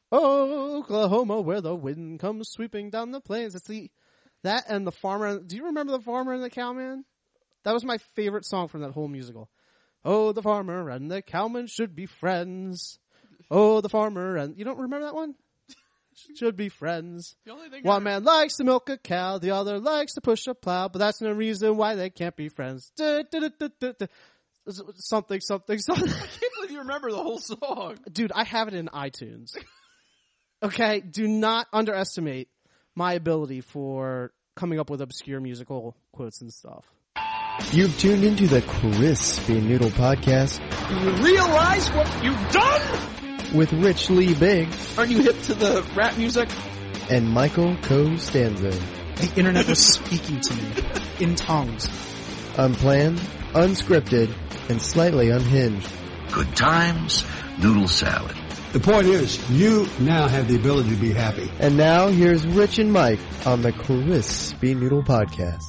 Oh, Oklahoma, where the wind comes sweeping down the plains. It's that and the farmer. Do you remember the farmer and the cowman? That was my favorite song from that whole musical. Oh, the farmer and the cowman should be friends. Oh, the farmer and... You don't remember that one? Should be friends. The only thing One man likes to milk a cow, the other likes to push a plow, but that's no reason why they can't be friends. Something. I can't believe you remember the whole song. Dude, I have it in iTunes. Okay, do not underestimate my ability for coming up with obscure musical quotes and stuff. You've tuned into the Crispy Noodle Podcast. You realize what you've done? With Rich Lee Big. Aren't you hip to the rap music? And Michael Costanzo. The internet was speaking to me in tongues. Unplanned, unscripted, and slightly unhinged. Good times, noodle salad. The point is, you now have the ability to be happy. And now, here's Rich and Mike on the Crispy Noodle Podcast.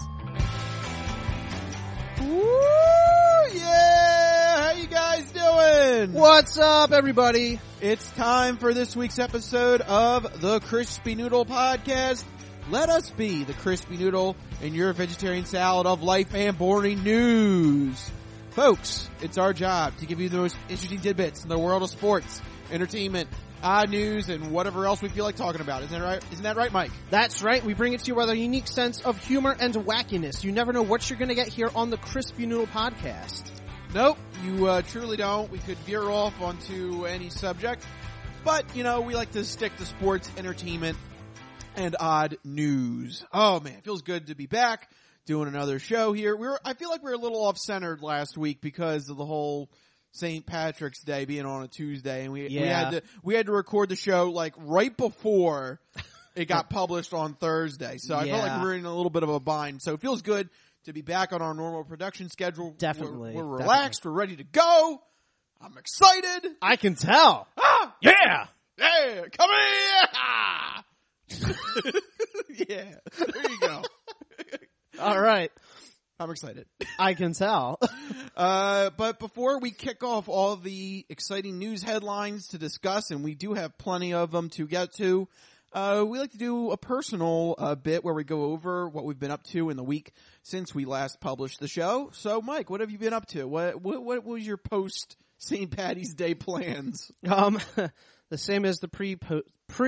Woo! Yeah! How you guys doing? What's up, everybody? It's time for this week's episode of the Crispy Noodle Podcast. Let us be the Crispy Noodle in your vegetarian salad of life and boring news. Folks, it's our job to give you the most interesting tidbits in the world of sports, entertainment, odd news, and whatever else we feel like talking about. Isn't that right, Mike? That's right. We bring it to you with a unique sense of humor and wackiness. You never know what you're going to get here on the Crispy Noodle Podcast. Nope, you truly don't. We could veer off onto any subject, but, we like to stick to sports, entertainment, and odd news. Oh, man, it feels good to be back doing another show here. I feel like we were a little off-centered last week because of the whole St. Patrick's Day being on a Tuesday, and we had to record the show like right before it got published on Thursday. So I felt like we were in a little bit of a bind. So it feels good to be back on our normal production schedule. Definitely. We're relaxed. We're ready to go. I'm excited. I can tell. Ah! Yeah. Yeah. Come here. Yeah. There you go. All right. I'm excited. I can tell. But before we kick off all the exciting news headlines to discuss, and we do have plenty of them to get to, we like to do a personal bit where we go over what we've been up to in the week since we last published the show. So, Mike, what have you been up to? What was your post St. Patty's Day plans? The same as the pre-St.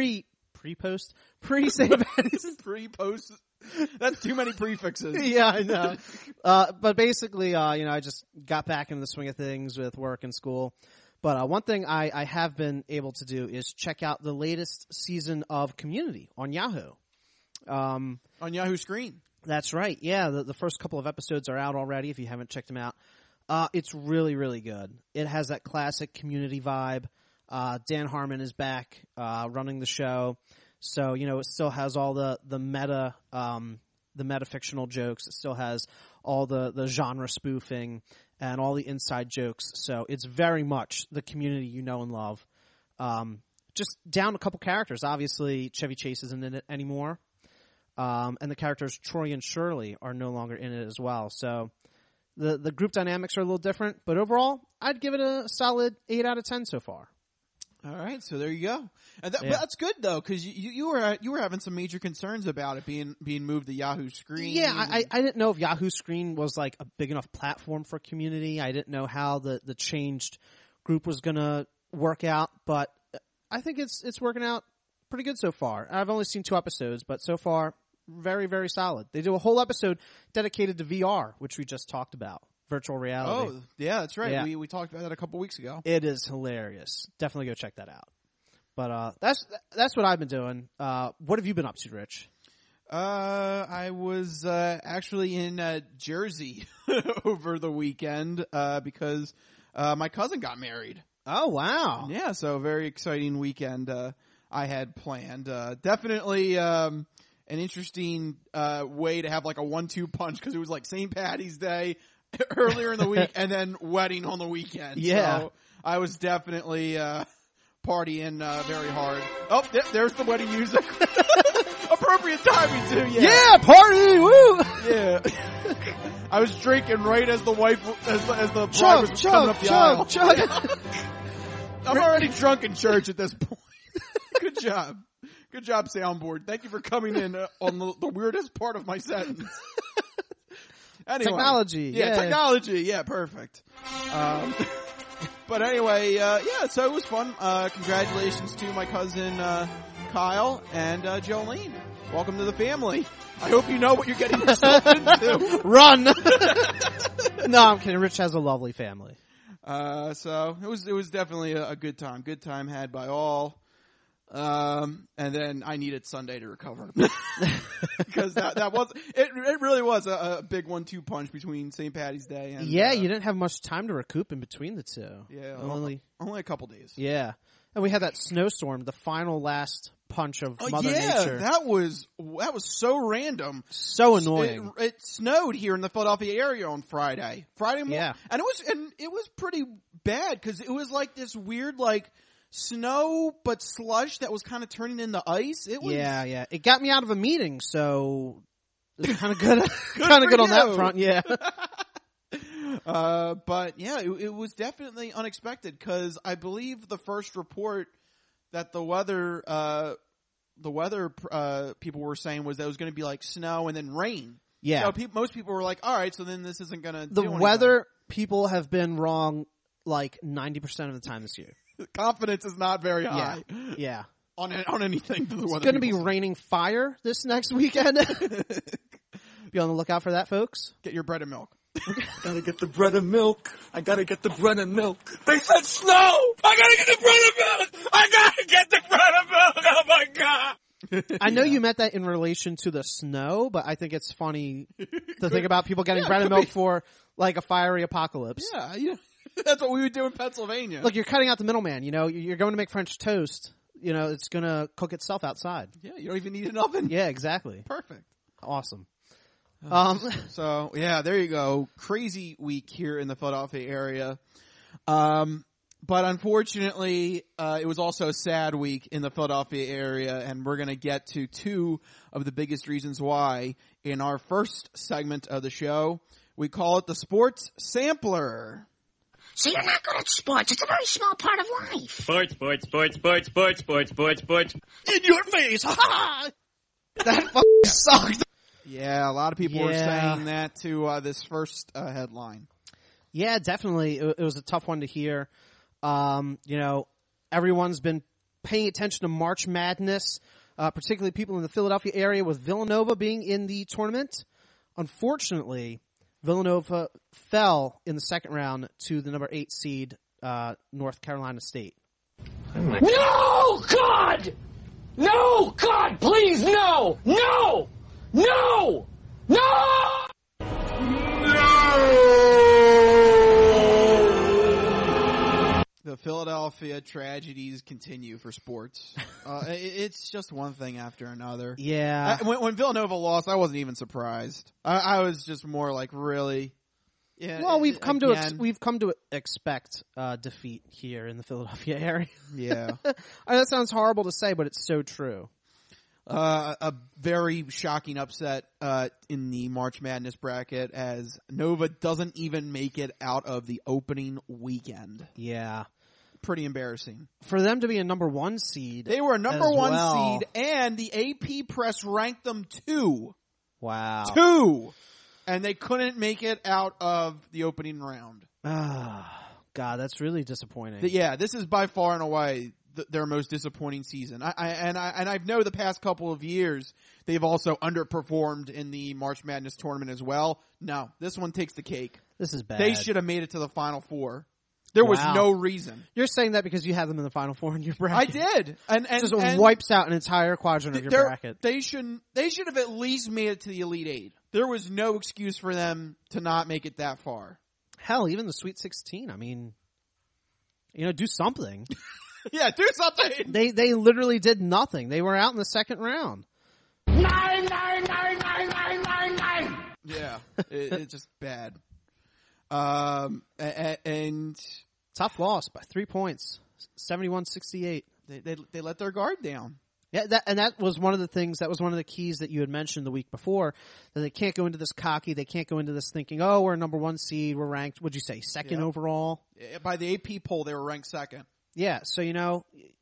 Patty's. Pre-post. That's too many prefixes. Yeah, I know. But basically, I just got back into the swing of things with work and school. But one thing I have been able to do is check out the latest season of Community on Yahoo. On Yahoo Screen. That's right. Yeah, the first couple of episodes are out already if you haven't checked them out. It's really, really good. It has that classic Community vibe. Dan Harmon is back running the show. So, it still has all the meta fictional jokes. It still has all the genre spoofing and all the inside jokes. So it's very much the Community you know and love. Just down a couple characters. Obviously, Chevy Chase isn't in it anymore. And the characters Troy and Shirley are no longer in it as well. So the group dynamics are a little different. But overall, I'd give it a solid 8 out of 10 so far. All right, so there you go. And but that's good though, because you were having some major concerns about it being moved to Yahoo Screen. Yeah, I didn't know if Yahoo Screen was like a big enough platform for Community. I didn't know how the changed group was gonna work out, but I think it's working out pretty good so far. I've only seen 2 episodes, but so far very, very solid. They do a whole episode dedicated to VR, which we just talked about. Virtual reality. Oh, yeah, that's right. Yeah. We talked about that a couple weeks ago. It is hilarious. Definitely go check that out. But that's what I've been doing. What have you been up to, Rich? I was actually in Jersey over the weekend because my cousin got married. Oh, wow. Yeah, so a very exciting weekend I had planned. Definitely an interesting way to have like a 1-2 punch because it was like St. Patty's Day earlier in the week and then wedding on the weekend. Yeah. So I was definitely partying very hard. Oh, there's the wedding music. Appropriate timing too, yeah. Yeah, party, woo! Yeah. I was drinking right as the wife, as the bride was coming up the aisle. Chug. I'm already drunk in church at this point. job. Good job, soundboard. Thank you for coming in on the weirdest part of my sentence. Anyway, Technology. Yeah, technology. Yeah, perfect. But anyway, so it was fun. Congratulations to my cousin Kyle and Jolene. Welcome to the family. I hope you know what you're getting yourself into. Run! No, I'm kidding. Rich has a lovely family. So it was definitely a good time. Good time had by all. And then I needed Sunday to recover because that was it really was a big 1-2 punch between St. Patty's Day and you didn't have much time to recoup in between the two. Yeah, only a couple days. Yeah, and we had that snowstorm, the final last punch of Mother Nature. That was so random, so annoying. It snowed here in the Philadelphia area on Friday morning, yeah, and it was pretty bad because it was like this weird snow but slush that was kind of turning into ice. It was it got me out of a meeting, so it's kind of good kind of good on that front. But yeah, it was definitely unexpected because I believe the first report that the weather people were saying was that it was going to be like snow and then rain. Yeah, so most people were like, all right, so then this isn't going to the weather people have been wrong like 90% of the time this year. Confidence is not very high. Yeah. On anything for the weather. It's going to be raining fire this next weekend. Be on the lookout for that, folks. Get your bread and milk. Gotta get the bread and milk. I gotta get the bread and milk. They said snow! I gotta get the bread and milk! I gotta get the bread and milk! Oh my god! I know you meant that in relation to the snow, but I think it's funny to think about people getting bread and milk for like a fiery apocalypse. Yeah, that's what we would do in Pennsylvania. Look, you're cutting out the middleman. You're going to make French toast. It's going to cook itself outside. Yeah, you don't even need an oven. Yeah, exactly. Perfect. Awesome. So yeah, there you go. Crazy week here in the Philadelphia area. But unfortunately, it was also a sad week in the Philadelphia area, and we're going to get to two of the biggest reasons why in our first segment of the show. We call it the Sports Sampler. So you're not good at sports. It's a very small part of life. Sports. In your face. Ha ha! That fucking sucked. Yeah, a lot of people were saying that to this first headline. Yeah, definitely. It was a tough one to hear. Everyone's been paying attention to March Madness, particularly people in the Philadelphia area, with Villanova being in the tournament. Unfortunately, Villanova fell in the second round to the number 8 seed, North Carolina State. No, God! No, God, please, no! No! No! No! The Philadelphia tragedies continue for sports. It's just one thing after another. Yeah. When Villanova lost, I wasn't even surprised. I was just more like, really? Yeah. Well, we've come to expect defeat here in the Philadelphia area. Yeah. That sounds horrible to say, but it's so true. A very shocking upset in the March Madness bracket as Nova doesn't even make it out of the opening weekend. Yeah. Pretty embarrassing. For them to be a number 1 seed. They were a number 1 seed, and the AP press ranked them 2. Wow. 2! And they couldn't make it out of the opening round. Ah, God, that's really disappointing. Yeah, this is by far and away their most disappointing season. I know the past couple of years they've also underperformed in the March Madness tournament as well. No, this one takes the cake. This is bad. They should have made it to the Final Four. There was no reason. You're saying that because you had them in the Final Four in your bracket. I did. And just wipes out an entire quadrant of your bracket. They should have at least made it to the Elite 8. There was no excuse for them to not make it that far. Hell, even the Sweet 16. I mean, do something. Yeah, do something. They literally did nothing. They were out in the second round. 9. Yeah, it's just bad. And tough loss by 3 points, 71-68. They let their guard down. Yeah, that was one of the things. That was one of the keys that you had mentioned the week before. That they can't go into this cocky. They can't go into this thinking, "Oh, we're a number 1 seed. We're ranked. What'd you say? Second overall." By the AP poll, they were ranked second. Yeah, so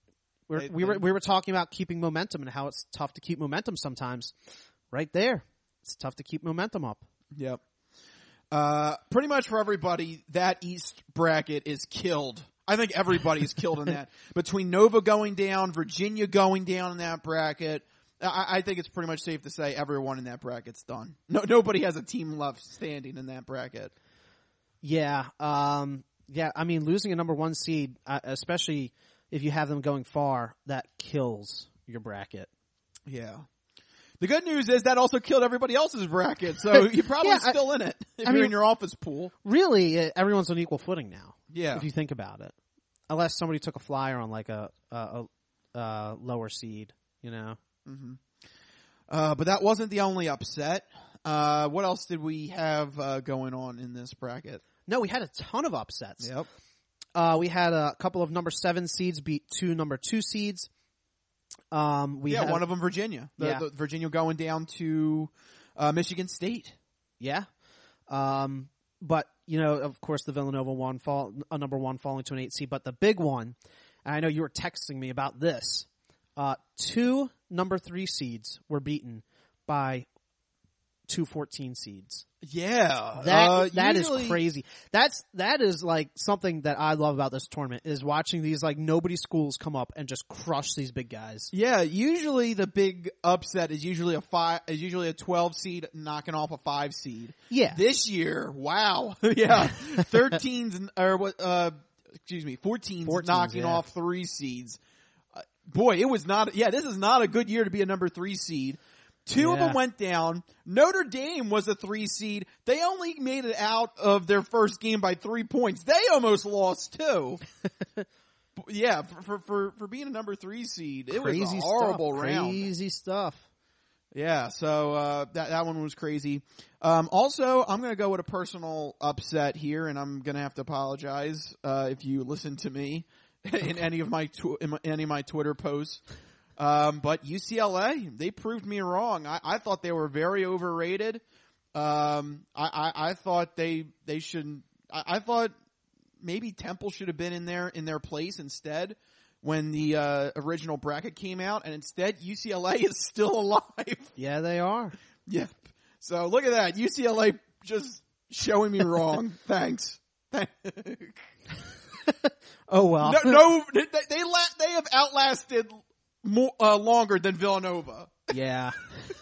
We were talking about keeping momentum and how it's tough to keep momentum sometimes. Right there, it's tough to keep momentum up. Yep. Pretty much for everybody, that East bracket is killed. I think everybody's killed in that. Between Nova going down, Virginia going down in that bracket, I think it's pretty much safe to say everyone in that bracket's done. Nobody has a team left standing in that bracket. Yeah. Yeah, I mean, losing a number 1 seed, especially if you have them going far, that kills your bracket. Yeah. The good news is that also killed everybody else's bracket, so you're probably still in it if you're in your office pool. Really, everyone's on equal footing now. Yeah. If you think about it. Unless somebody took a flyer on like a lower seed, you know. Mm-hmm. But that wasn't the only upset. What else did we have going on in this bracket? No, we had a ton of upsets. Yep. We had a couple of number 7 seeds beat 2 number 2 seeds. One of them Virginia. The Virginia going down to Michigan State. Yeah. But, you know, of course the Villanova a number 1 falling to an 8 seed. But the big one, and I know you were texting me about this, 2 number 3 seeds were beaten by 2 14 seeds. Yeah. That is crazy. That is like something that I love about this tournament is watching these like nobody schools come up and just crush these big guys. Yeah, usually the big upset is usually a 12 seed knocking off a 5 seed. Yeah. This year, wow. Yeah. 14's knocking off 3 seeds. Boy, this is not a good year to be a number 3 seed. 2 of them went down. Notre Dame was a 3 seed. They only made it out of their first game by 3 points. They almost lost too. Yeah, for being a number 3 seed, it was a horrible round. Crazy stuff. Yeah, so that one was crazy. Also, I'm going to go with a personal upset here, and I'm going to have to apologize if you listen to me in any of my Twitter posts. But UCLA, they proved me wrong. I thought they were very overrated. I thought I thought maybe Temple should have been in their place instead when the original bracket came out, and instead UCLA is still alive. Yeah, they are. Yep. So look at that. UCLA just showing me wrong. Thanks. Oh well. No, they have outlasted longer than Villanova. Yeah.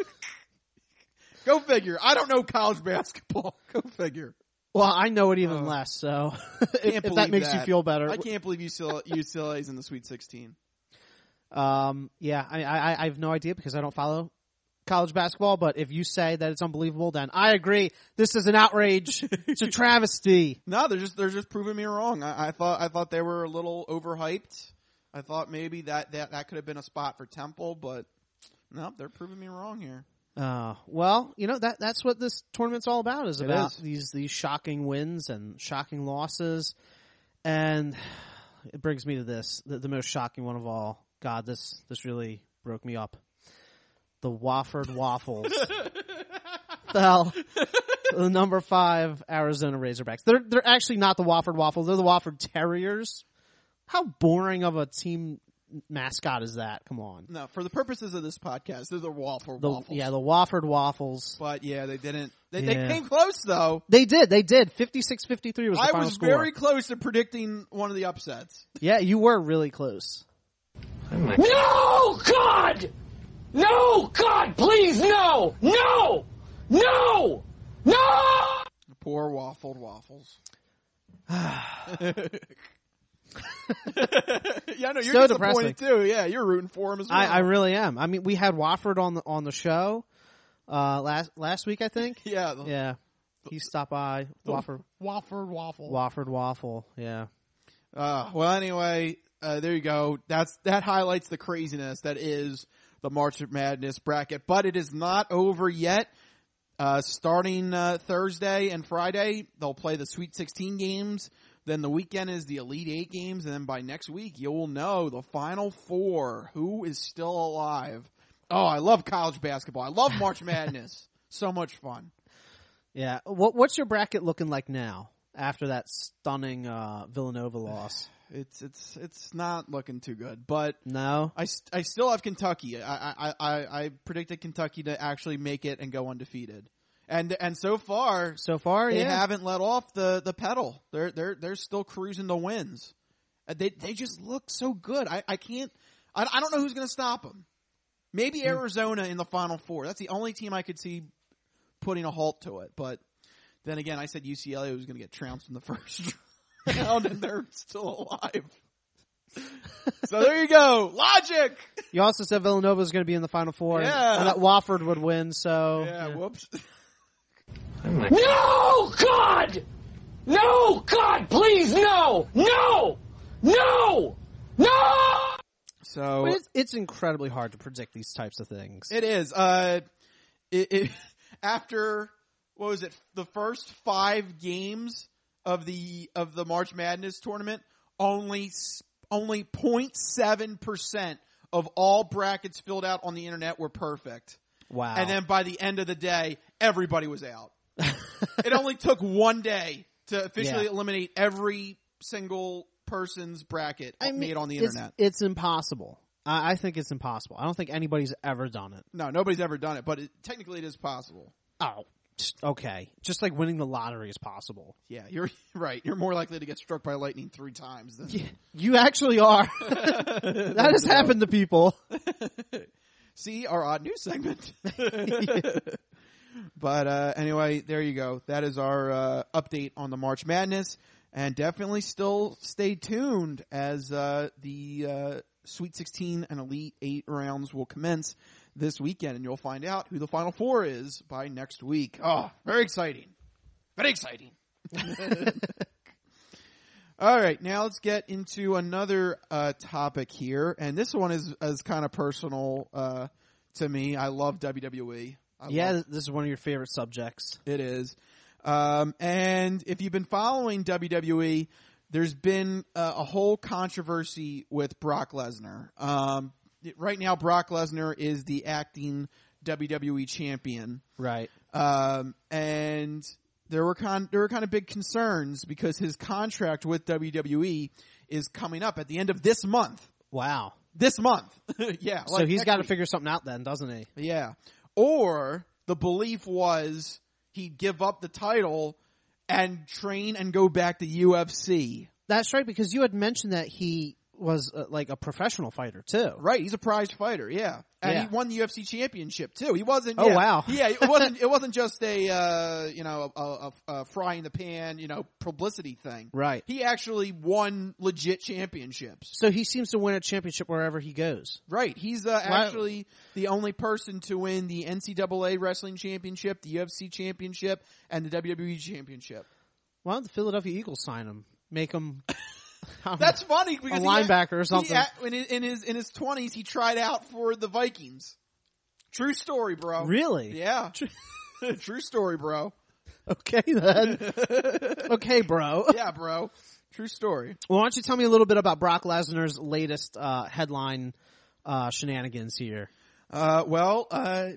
Go figure. I don't know college basketball. Go figure. Well, I know it even less, so if that makes you feel better. I can't believe UCLA is in the Sweet 16. Yeah, I have no idea because I don't follow college basketball, but if you say that it's unbelievable, then I agree. This is an outrage. It's a travesty. No, they're just proving me wrong. I thought they were a little overhyped. I thought maybe that could have been a spot for Temple, but no, they're proving me wrong here. Well, you know, that's what this tournament's all about, is about these shocking wins and shocking losses. And it brings me to this, the most shocking one of all. God, this really broke me up. The Wofford Waffles fell to the number 5 Arizona Razorbacks. They're actually not the Wofford Waffles, they're the Wofford Terriers. How boring of a team mascot is that? Come on. No, for the purposes of this podcast, they're the Wafford Waffles. Yeah, the Wofford Waffles. But yeah, they didn't. They came close though. They did. 56-53 was the final score. I was very close to predicting one of the upsets. Yeah, you were really close. No, God! No, God, please, no! No! No! No! Poor Waffled Waffles. Yeah, no, you're so disappointed too. Yeah, you're rooting for him as well. I really am. I mean, we had Wofford on the show last week, I think. Yeah. He stopped by. Wofford Waffle. Yeah. Well, anyway, there you go. That highlights the craziness that is the March Madness bracket, but it is not over yet. Starting Thursday and Friday, they'll play the Sweet 16 games. Then the weekend is the Elite 8 games, and then by next week, you'll know the Final Four, who is still alive. Oh, I love college basketball. I love March Madness. So much fun. Yeah. What's your bracket looking like now after that stunning Villanova loss? It's not looking too good. But No. I still have Kentucky. I predicted Kentucky to actually make it and go undefeated. And so far, they haven't let off the pedal. They're still cruising the wins. They just look so good. I don't know who's going to stop them. Maybe Arizona in the Final Four. That's the only team I could see putting a halt to it. But then again, I said UCLA was going to get trounced in the first round, and they're still alive. So there you go. Logic! You also said Villanova was going to be in the Final Four. Yeah. And that Wofford would win, so. Yeah, whoops. No, God! No, God, please, no! No! No! No! So But it's incredibly hard to predict these types of things. it is. After, what was it, the first 5 games of the March Madness tournament, only 0.7% of all brackets filled out on the internet were perfect. Wow. And then by the end of the day, everybody was out. It only took one day to officially eliminate every single person's bracket made on the internet. It's impossible. I think it's impossible. I don't think anybody's ever done it. No, nobody's ever done it, but technically it is possible. Oh, okay. Just like winning the lottery is possible. Yeah, you're right. You're more likely to get struck by lightning 3 times than... Yeah, you actually are. That has happened to people. See, our odd news segment. But anyway, there you go. That is our update on the March Madness. And definitely still stay tuned as the Sweet 16 and Elite 8 rounds will commence this weekend. And you'll find out who the Final Four is by next week. Oh, very exciting. Very exciting. All right, now let's get into another topic here. And this one is kind of personal to me. I love WWE. This is one of your favorite subjects. It is. And if you've been following WWE, there's been a whole controversy with Brock Lesnar. Right now, Brock Lesnar is the acting WWE champion. Right. And there were kind of big concerns because his contract with WWE is coming up at the end of this month. Wow. This month. Yeah. So he's got to figure something out then, doesn't he? Yeah. Or the belief was he'd give up the title and train and go back to UFC. That's right, because you had mentioned that he was like a professional fighter too. Right, he's a prized fighter, yeah. And Yeah. he won the UFC championship too. He wasn't Oh, wow. Yeah, it wasn't just a fry in the pan, publicity thing. Right. He actually won legit championships. So he seems to win a championship wherever he goes. Right. He's actually the only person to win the NCAA wrestling championship, the UFC championship, and the WWE championship. Why don't the Philadelphia Eagles sign him? Make him That's funny because a linebacker or something. In his 20s, he tried out for the Vikings. True story, bro. Really? Yeah. True story, bro. Okay then. Okay, bro. Yeah, bro. True story. Well, why don't you tell me a little bit about Brock Lesnar's latest headline shenanigans here? Brock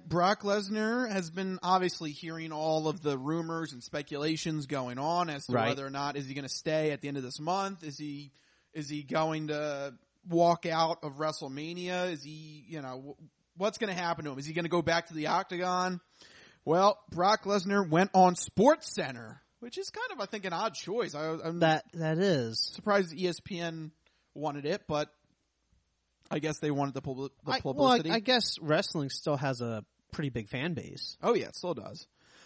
Lesnar has been obviously hearing all of the rumors and speculations going on as to whether or not is he going to stay at the end of this month? Is he going to walk out of WrestleMania? Is he, what's going to happen to him? Is he going to go back to the Octagon? Well, Brock Lesnar went on SportsCenter, which is kind of, I think, an odd choice. I'm That is surprised ESPN wanted it, but I guess they wanted the publicity. Well, I guess wrestling still has a pretty big fan base. Oh, yeah, it still does.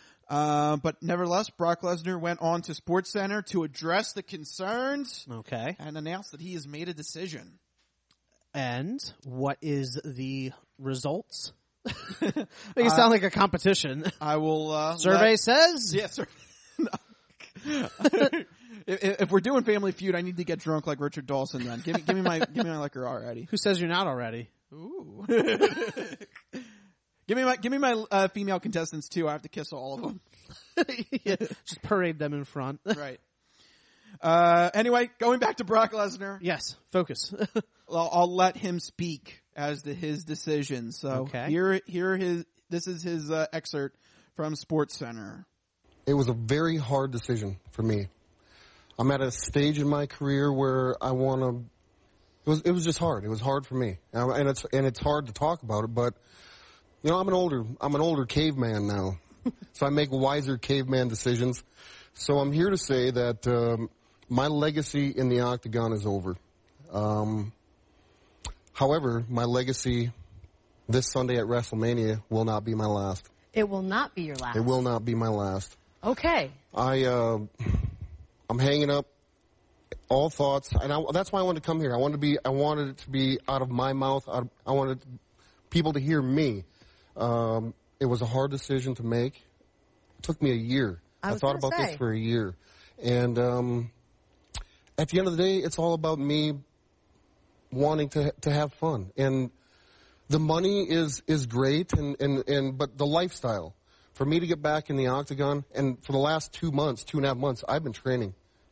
But nevertheless, Brock Lesnar went on to SportsCenter to address the concerns. Okay. And announced that he has made a decision. And what is the results? Make it sound like a competition. I will Survey says? Yes, sir. If we're doing Family Feud, I need to get drunk like Richard Dawson. Then give me my liquor already. Who says you're not already? Ooh. Give me my female contestants too. I have to kiss all of them. Yeah, just parade them in front. Right. Anyway, going back to Brock Lesnar. Yes, focus. I'll let him speak as to his decision. So okay. This is his excerpt from SportsCenter. It was a very hard decision for me. I'm at a stage in my career where I want to. It was just hard. It was hard for me, and it's hard to talk about it. But you know, I'm an older caveman now, so I make wiser caveman decisions. So I'm here to say that my legacy in the octagon is over. However, my legacy this Sunday at WrestleMania will not be my last. It will not be your last. It will not be my last. Okay. I'm hanging up all thoughts, and that's why I wanted to come here. I wanted it to be out of my mouth. I wanted people to hear me. It was a hard decision to make. It took me a year. I thought about this for a year. And at the end of the day, it's all about me wanting to have fun. And the money is great, but the lifestyle. For me to get back in the octagon, and for the last 2.5 months, I've been training.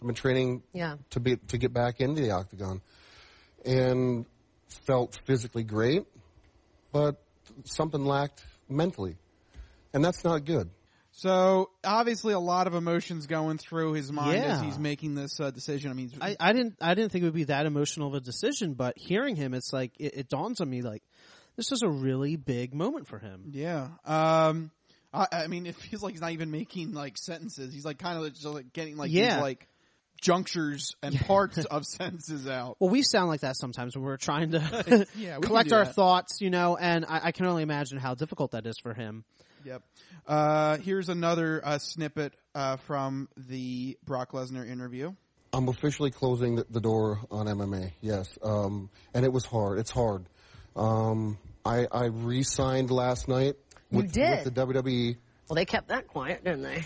To get back into the octagon. And felt physically great, but something lacked mentally. And that's not good. So obviously, a lot of emotions going through his mind as he's making this decision. I mean, I didn't think it would be that emotional of a decision, but hearing him, it's like it dawns on me like this is a really big moment for him. Yeah. I mean, it feels like he's not even making like sentences. He's like kind of just like getting like these, like junctures and parts of sentences out. Well, we sound like that sometimes when we're trying to collect our thoughts, you know, and I can only imagine how difficult that is for him. Yep. Here's another snippet from the Brock Lesnar interview. I'm officially closing the door on MMA, yes. And it was hard. It's hard. I re-signed last night with the WWE. Well, they kept that quiet, didn't they?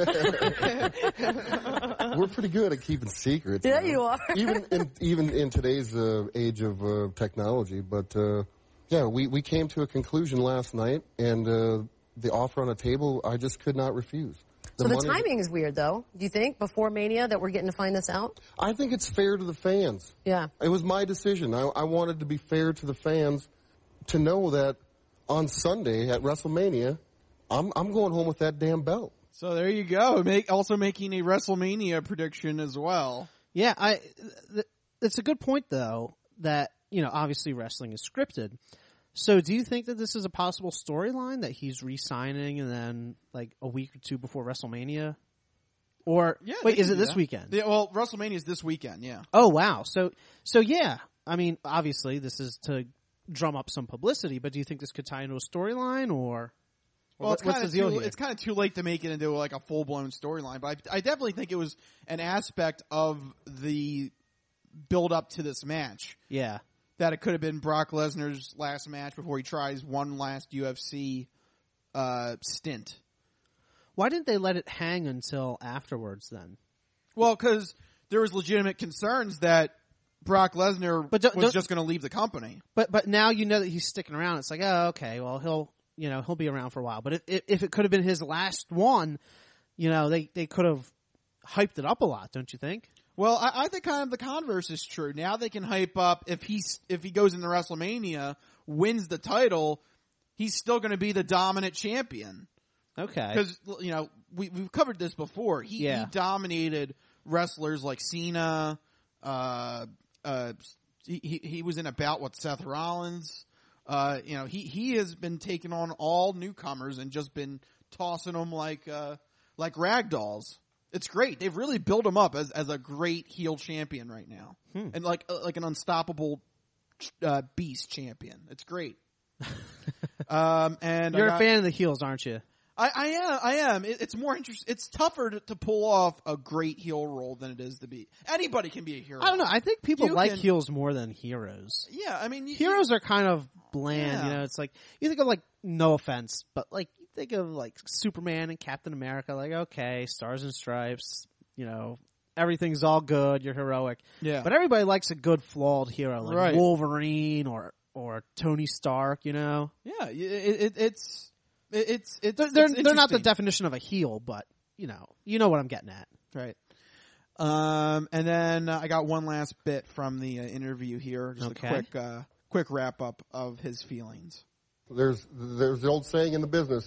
We're pretty good at keeping secrets. Yeah, you are. even in today's age of technology. But, we came to a conclusion last night, and the offer on the table, I just could not refuse. So the timing is weird, though. Do you think, before Mania, that we're getting to find this out? I think it's fair to the fans. Yeah. It was my decision. I wanted to be fair to the fans to know that on Sunday at WrestleMania, I'm going home with that damn belt. So there you go. Also making a WrestleMania prediction as well. Yeah, it's a good point, though, that, you know, obviously wrestling is scripted. So do you think that this is a possible storyline, that he's re-signing and then like a week or two before WrestleMania? Or wait, is it this weekend? Yeah, well, WrestleMania is this weekend, yeah. Oh, wow. So yeah. I mean, obviously this is to drum up some publicity, but do you think this could tie into a storyline or well, what's the deal here? It's kind of too late to make it into like a full-blown storyline, but I definitely think it was an aspect of the build up to this match. Yeah. That it could have been Brock Lesnar's last match before he tries one last UFC stint. Why didn't they let it hang until afterwards then? Well, because there was legitimate concerns that Brock Lesnar was just going to leave the company. But now you know that he's sticking around. It's like, oh, okay, well he'll be around for a while. But if it could have been his last one, you know, they could have hyped it up a lot, don't you think? Well, I think kind of the converse is true. Now they can hype up if he goes into WrestleMania, wins the title, he's still going to be the dominant champion. Okay. Because, you know, we've covered this before. He dominated wrestlers like Cena. He was in a bout with Seth Rollins. You know, he has been taking on all newcomers and just been tossing them like ragdolls. It's great. They've really built him up as a great heel champion right now, and like an unstoppable beast champion. It's great. And you're a fan of the heels, aren't you? I am. It's more interesting. It's tougher to pull off a great heel role than it is to be. Anybody can be a hero. I don't know. I think people like heels more than heroes. Yeah, I mean, heroes are kind of bland. Yeah. You know, it's like you think of like, no offense, but like you think of like Superman and Captain America. Like, okay, stars and stripes. You know, everything's all good. You're heroic. Yeah. But everybody likes a good flawed hero, like right. Wolverine or Tony Stark. You know. Yeah, it's they're not the definition of a heel, but you know what I'm getting at, right? And then I got one last bit from the interview here, just a quick wrap up of his feelings. There's the old saying in the business: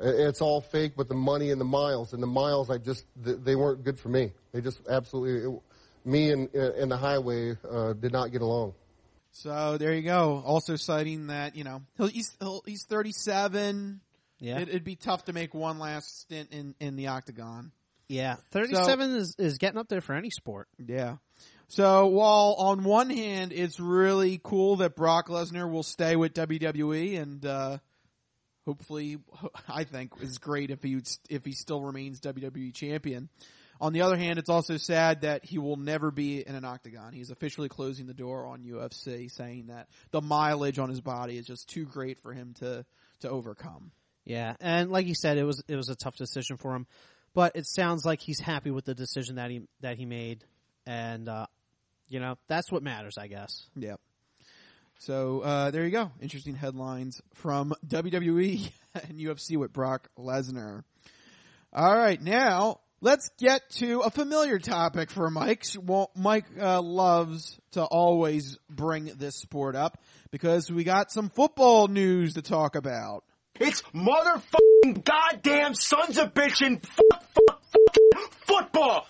It's all fake, but the money and the miles, they weren't good for me. They just absolutely, me and the highway did not get along. So there you go. Also citing that, he's 37. Yeah. It'd be tough to make one last stint in the octagon. Yeah. 37 is getting up there for any sport. Yeah. So while on one hand it's really cool that Brock Lesnar will stay with WWE and hopefully, I think is great if he still remains WWE champion. On the other hand, it's also sad that he will never be in an octagon. He's officially closing the door on UFC, saying that the mileage on his body is just too great for him to overcome. Yeah, and like you said, it was a tough decision for him, but it sounds like he's happy with the decision that he made, and that's what matters, I guess. Yep. So there you go. Interesting headlines from WWE and UFC with Brock Lesnar. All right, now let's get to a familiar topic for Mike. Mike loves to always bring this sport up because we got some football news to talk about. It's motherfucking goddamn sons of bitchin' football.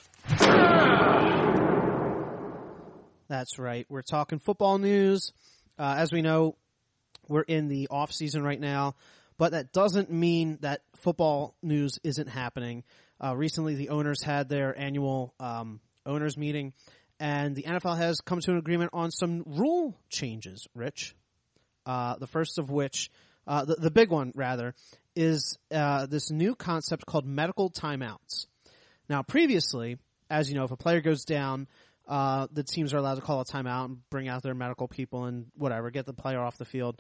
That's right. We're talking football news. As we know, we're in the off season right now, but that doesn't mean that football news isn't happening. Recently, the owners had their annual owners meeting, and the NFL has come to an agreement on some rule changes, Rich. The first of which, the big one, rather, is this new concept called medical timeouts. Now, previously, as you know, if a player goes down, the teams are allowed to call a timeout and bring out their medical people and whatever, get the player off the field.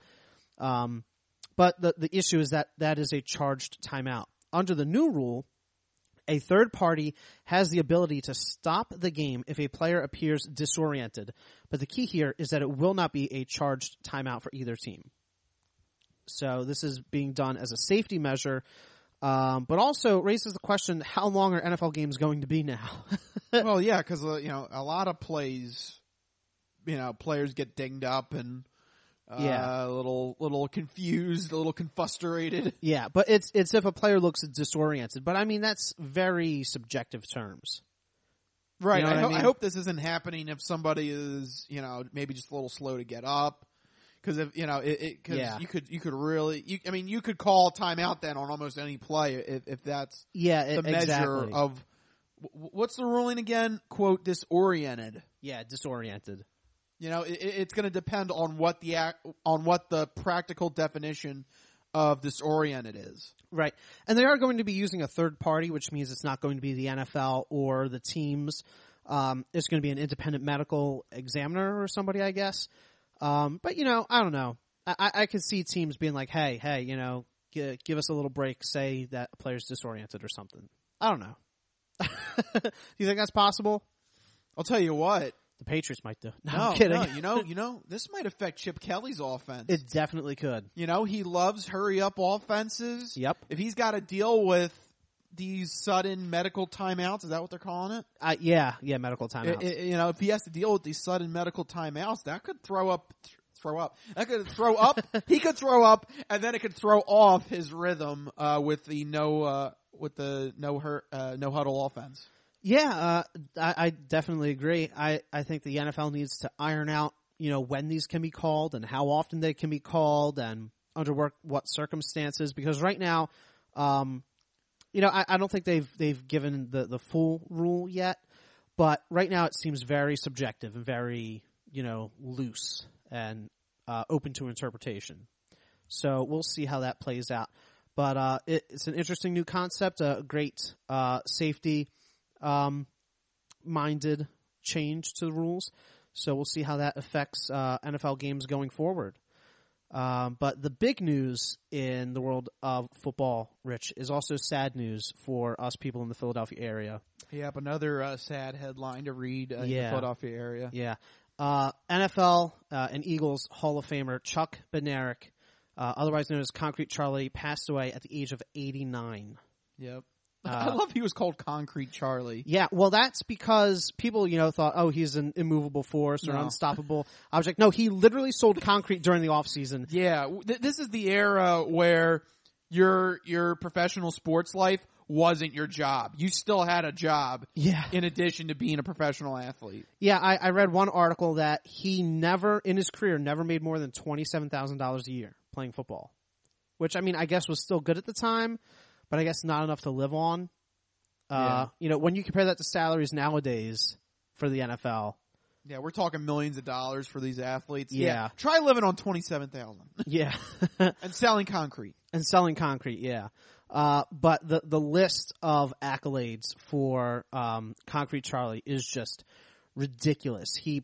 But the issue is that is a charged timeout. Under the new rule, a third party has the ability to stop the game if a player appears disoriented. But the key here is that it will not be a charged timeout for either team. So this is being done as a safety measure, but also raises the question, how long are NFL games going to be now? Well, yeah, because, a lot of plays, players get dinged up and a little confused, a little confustrated. Yeah, but it's if a player looks disoriented. But, I mean, that's very subjective terms. Right. You know what I mean? I hope this isn't happening if somebody is, maybe just a little slow to get up. Because if you could really, you could call a timeout then on almost any play if that's the measure exactly. of what's the ruling again? Quote, disoriented. Yeah, disoriented. It's going to depend on what the practical definition of disoriented is. Right, and they are going to be using a third party, which means it's not going to be the NFL or the teams. It's going to be an independent medical examiner or somebody, I guess. But I don't know. I could see teams being like, hey, give us a little break. Say that a player's disoriented or something. I don't know. Do you think that's possible? I'll tell you what. The Patriots might do. No, I'm kidding. No, this might affect Chip Kelly's offense. It definitely could. He loves hurry up offenses. Yep. If he's got to deal with these sudden medical timeouts, is that what they're calling it? Yeah, medical timeouts. If he has to deal with these sudden medical timeouts, that could throw up. That could throw up. He could throw up, and then it could throw off his rhythm with the no huddle offense. Yeah, I definitely agree. I think the NFL needs to iron out, when these can be called and how often they can be called and under what circumstances. Because right now, I don't think they've given the full rule yet. But right now it seems very subjective and very, loose and open to interpretation. So we'll see how that plays out. But it's an interesting new concept, a great safety minded change to the rules. So we'll see how that affects NFL games going forward. But the big news in the world of football, Rich, is also sad news for us people in the Philadelphia area. Yep, another sad headline to read in the Philadelphia area. Yeah. NFL and Eagles Hall of Famer Chuck Bednarik, otherwise known as Concrete Charlie, passed away at the age of 89. Yep. I love he was called Concrete Charlie. Yeah, well, that's because people, thought, oh, he's an immovable force or unstoppable object. No, he literally sold concrete during the off season. Yeah, this is the era where your professional sports life wasn't your job. You still had a job. Yeah. In addition to being a professional athlete. Yeah, I read one article that he never, in his career, never made more than $27,000 a year playing football. Which, I mean, I guess was still good at the time, but I guess not enough to live on. You know, when you compare that to salaries nowadays for the NFL. Yeah, we're talking millions of dollars for these athletes. Yeah. Try living on $27,000. Yeah. And selling concrete. Yeah. But the list of accolades for Concrete Charlie is just ridiculous. He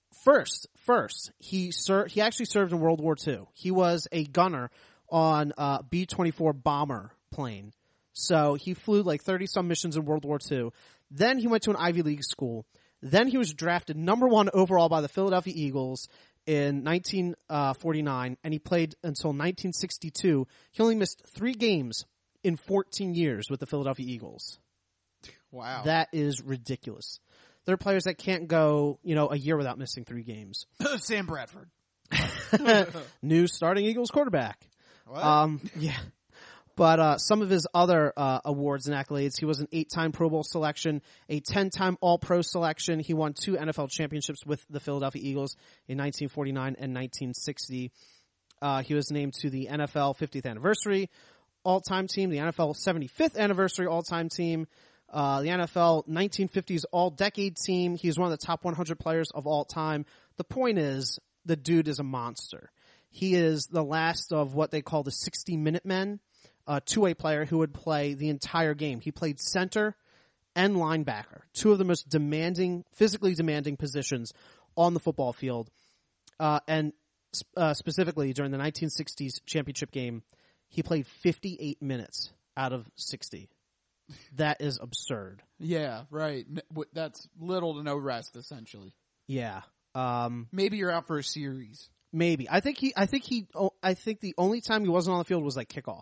actually served in World War II. He was a gunner on B-24 bomber plane. So he flew like 30-some missions in World War II. Then he went to an Ivy League school. Then he was drafted #1 overall by the Philadelphia Eagles in 1949, and he played until 1962. He only missed 3 games in 14 years with the Philadelphia Eagles. Wow. That is ridiculous. There are players that can't go, a year without missing 3 games. Sam Bradford. New starting Eagles quarterback. What? Yeah. But some of his other awards and accolades, he was an 8-time Pro Bowl selection, a 10-time All-Pro selection. He won 2 NFL championships with the Philadelphia Eagles in 1949 and 1960. He was named to the NFL 50th anniversary all-time team, the NFL 75th anniversary all-time team, the NFL 1950s all-decade team. He was one of the top 100 players of all time. The point is, the dude is a monster. He is the last of what they call the 60-minute men. A two-way player who would play the entire game. He played center and linebacker, 2 of the most physically demanding positions on the football field. And specifically during the 1960s championship game, he played 58 minutes out of 60. That is absurd. Yeah, right. That's little to no rest, essentially. Yeah. Maybe you're out for a series. Maybe. I think the only time he wasn't on the field was like kickoff.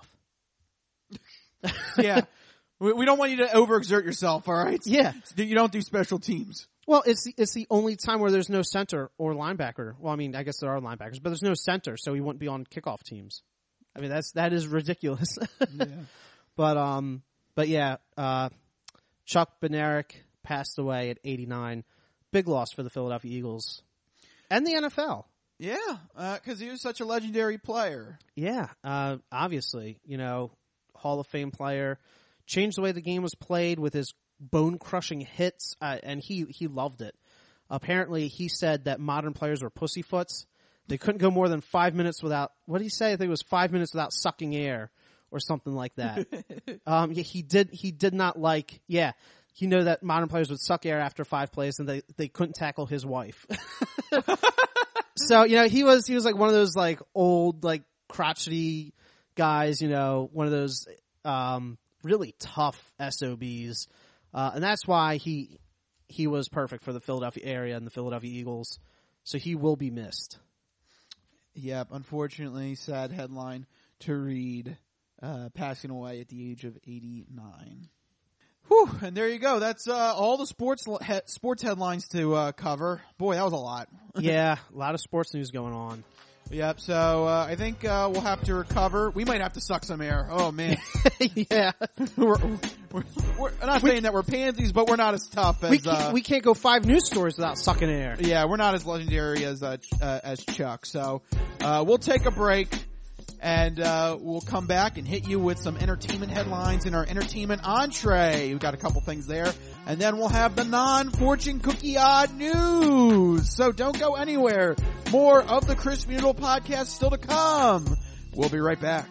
Yeah. We don't want you to overexert yourself, all right? Yeah. You don't do special teams. Well, it's the only time where there's no center or linebacker. Well, I mean, I guess there are linebackers, but there's no center, so he wouldn't be on kickoff teams. I mean, that is ridiculous. Yeah. But yeah, Chuck Bednarik passed away at 89. Big loss for the Philadelphia Eagles and the NFL. Yeah, because he was such a legendary player. Yeah, obviously, Hall of Fame player, changed the way the game was played with his bone-crushing hits, and he loved it. Apparently, he said that modern players were pussyfoots. They couldn't go more than 5 minutes without, what did he say? I think it was 5 minutes without sucking air or something like that. He did not like, he knew that modern players would suck air after 5 plays and they couldn't tackle his wife. So, he was like one of those like old, like crotchety guys, one of those, really tough SOBs. And that's why he was perfect for the Philadelphia area and the Philadelphia Eagles. So he will be missed. Yep. Unfortunately, sad headline to read, passing away at the age of 89. Whew. And there you go. That's, all the sports headlines to, cover. Boy, that was a lot. Yeah. A lot of sports news going on. Yep. So, I think, we'll have to recover. We might have to suck some air. Oh man. Yeah. We're not saying that we're pansies, but we're not as tough as, we can't go 5 news stories without sucking air. Yeah, we're not as legendary as Chuck. So, we'll take a break and, we'll come back and hit you with some entertainment headlines in our entertainment entree. We've got a couple things there. And then we'll have the non-fortune cookie odd news. So don't go anywhere. More of the Crispy Noodle podcast still to come. We'll be right back.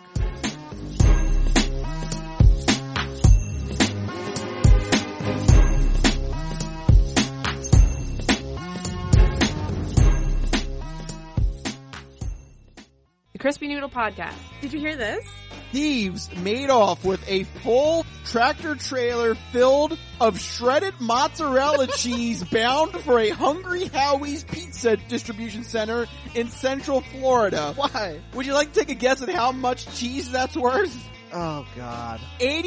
The Crispy Noodle Podcast. Did you hear this? Thieves made off with a full tractor trailer filled of shredded mozzarella cheese bound for a Hungry Howie's Pizza distribution center in Central Florida. Why? Would you like to take a guess at how much cheese that's worth? Oh God.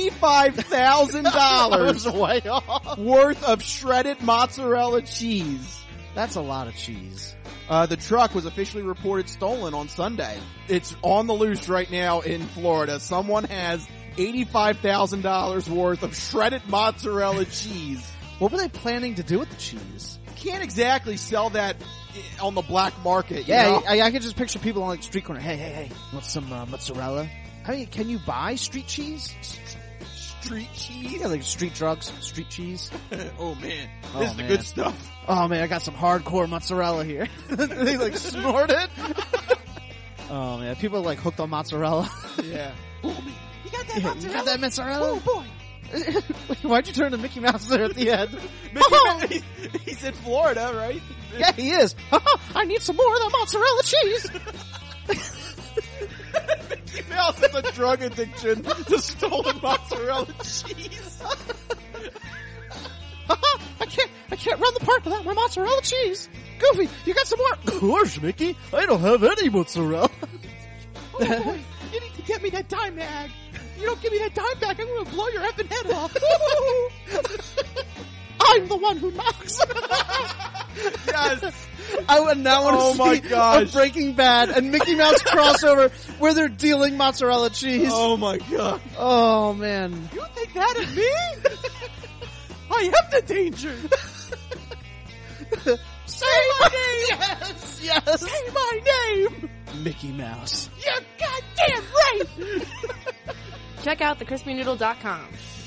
$85,000 way off. worth of shredded mozzarella cheese. That's a lot of cheese. The truck was officially reported stolen on Sunday. It's on the loose right now in Florida. Someone has $85,000 worth of shredded mozzarella cheese. What were they planning to do with the cheese? Can't exactly sell that on the black market. You Yeah, know? I can just picture people on like street corner. Hey, want some mozzarella? I mean, can you buy street cheese? Street cheese? Yeah, like street drugs, street cheese. Oh man, this is the good stuff. Oh man, I got some hardcore mozzarella here. They like snort it. Oh man, people are like hooked on mozzarella. Yeah. Oh man, you got that mozzarella? You got that mozzarella? Oh boy. Why'd you turn to Mickey Mouse there at the end? He's in Florida, right? Yeah, he is. I need some more of that mozzarella cheese. Mickey Mouse has a drug addiction to stolen mozzarella cheese. I can't run the park without my mozzarella cheese. Goofy, you got some more? Of course, Mickey. I don't have any mozzarella. Oh boy, you need to get me that dime bag. If you don't give me that dime bag, I'm going to blow your effing head off. I'm the one who knocks. Yes. I would now want to see a Breaking Bad and Mickey Mouse crossover where they're dealing mozzarella cheese. Oh my god. Oh man. You think that of me? I am the danger. Say my name. Yes. Say my name. Mickey Mouse. You're goddamn right. Check out thecrispynoodle.com.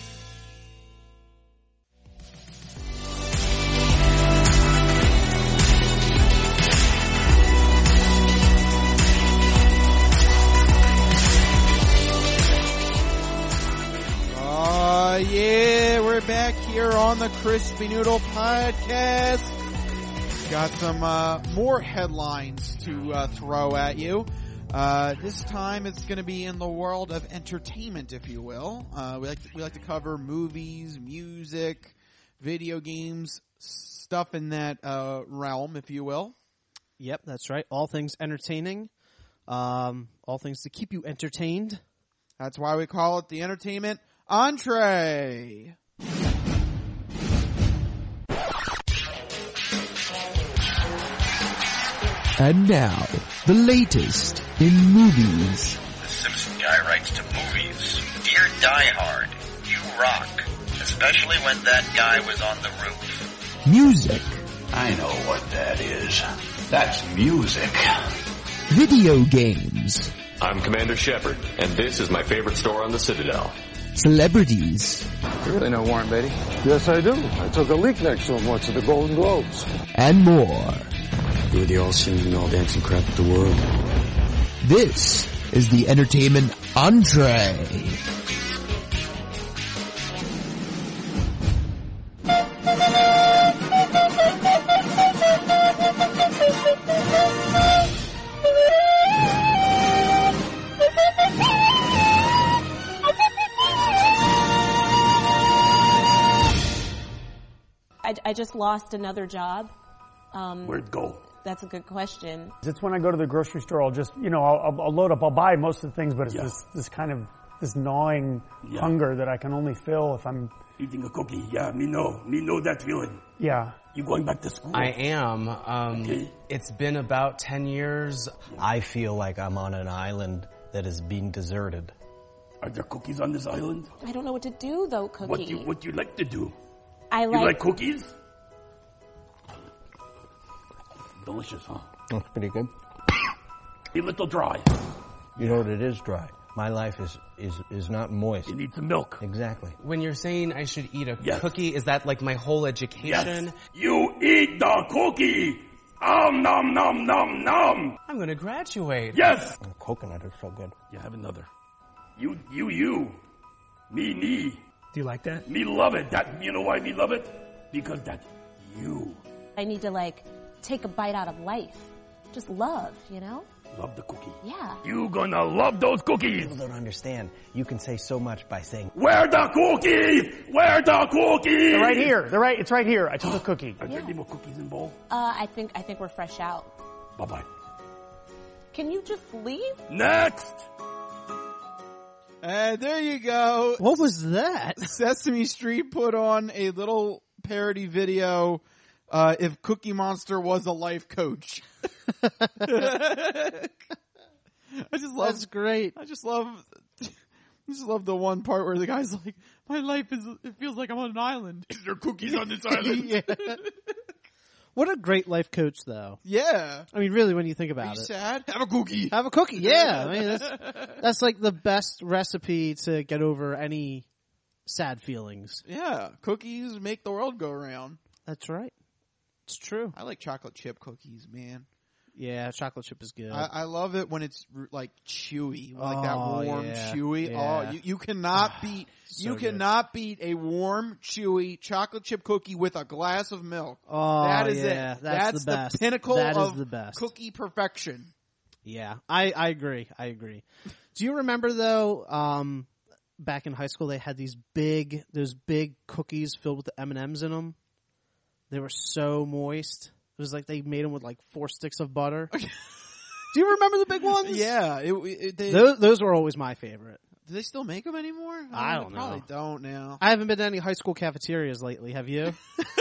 Yeah, we're back here on the Crispy Noodle Podcast. Got some more headlines to throw at you. This time it's going to be in the world of entertainment, if you will. We like to cover movies, music, video games, stuff in that realm, if you will. Yep, that's right. All things entertaining. All things to keep you entertained. That's why we call it the Entertainment Entree. And now, the latest in movies. The Simpson guy writes to movies. Dear Die Hard, you rock. Especially when that guy was on the roof. Music. I know what that is. That's music. Video games. I'm Commander Shepard, and this is my favorite store on the Citadel. Celebrities. You really know Warren Beatty? Yes, I do. I took a leak next to him once at the Golden Globes. And more. You're the all-singing, all-dancing crap of the world. This is the Entertainment Entree. I just lost another job. Where'd it go? That's a good question. It's when I go to the grocery store, I'll just, I'll load up. I'll buy most of the things, but it's this kind of, this gnawing hunger that I can only fill if I'm eating a cookie. Yeah, me know that feeling. Yeah. You going back to school? I am. Okay. It's been about 10 years. I feel like I'm on an island that is being deserted. Are there cookies on this island? I don't know what to do though, Cookie. What do you like to do? You like cookies? Delicious, huh? That's pretty good. A little dry. You know what it is dry? My life is not moist. You need some milk. Exactly. When you're saying I should eat a cookie, is that like my whole education? Yes. You eat the cookie! Nom nom nom nom! I'm gonna graduate. Yes! Oh, coconut is so good. You have another. You. Me. Do you like that? Me love it. You know why me love it? Because that's you. I need to take a bite out of life. Just love, Love the cookie. Yeah. You gonna love those cookies. People don't understand. You can say so much by saying, "Where the cookies? Where the cookies?" They're right here. It's right here. I took a cookie. Are there any more cookies in bowl? I think we're fresh out. Bye-bye. Can you just leave? Next! And there you go. What was that? Sesame Street put on a little parody video if Cookie Monster was a life coach. That's great. I just love the one part where the guy's like, my life it feels like I'm on an island. Is there cookies on this island? Yeah. What a great life coach, though. Yeah. I mean, really, when you think about Are you it. sad? Have a cookie. Have a cookie, yeah. I mean, that's like the best recipe to get over any sad feelings. Yeah. Cookies make the world go around. That's right. It's true. I like chocolate chip cookies, man. Yeah, chocolate chip is good. I love it when it's like chewy, like that warm, chewy. Yeah. Oh, you cannot beat cannot beat a warm, chewy chocolate chip cookie with a glass of milk. Oh, that is yeah. it. That's the best. Pinnacle that of is the best. Cookie perfection. Yeah, I agree. I agree. Do you remember though? Back in high school, they had those big cookies filled with the M&Ms in them. They were so moist. It was like they made them with like 4 sticks of butter. Do you remember the big ones? Yeah. Those were always my favorite. Do they still make them anymore? I don't know. Probably don't now. I haven't been to any high school cafeterias lately. Have you?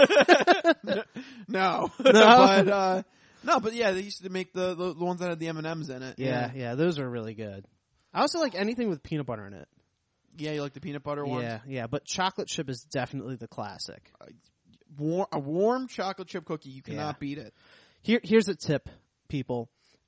No. No? But yeah, they used to make the ones that had the M&Ms in it. Yeah, those are really good. I also like anything with peanut butter in it. Yeah, you like the peanut butter ones? Yeah, but chocolate chip is definitely the classic. A warm chocolate chip cookie, you cannot beat it. Here's a tip, people.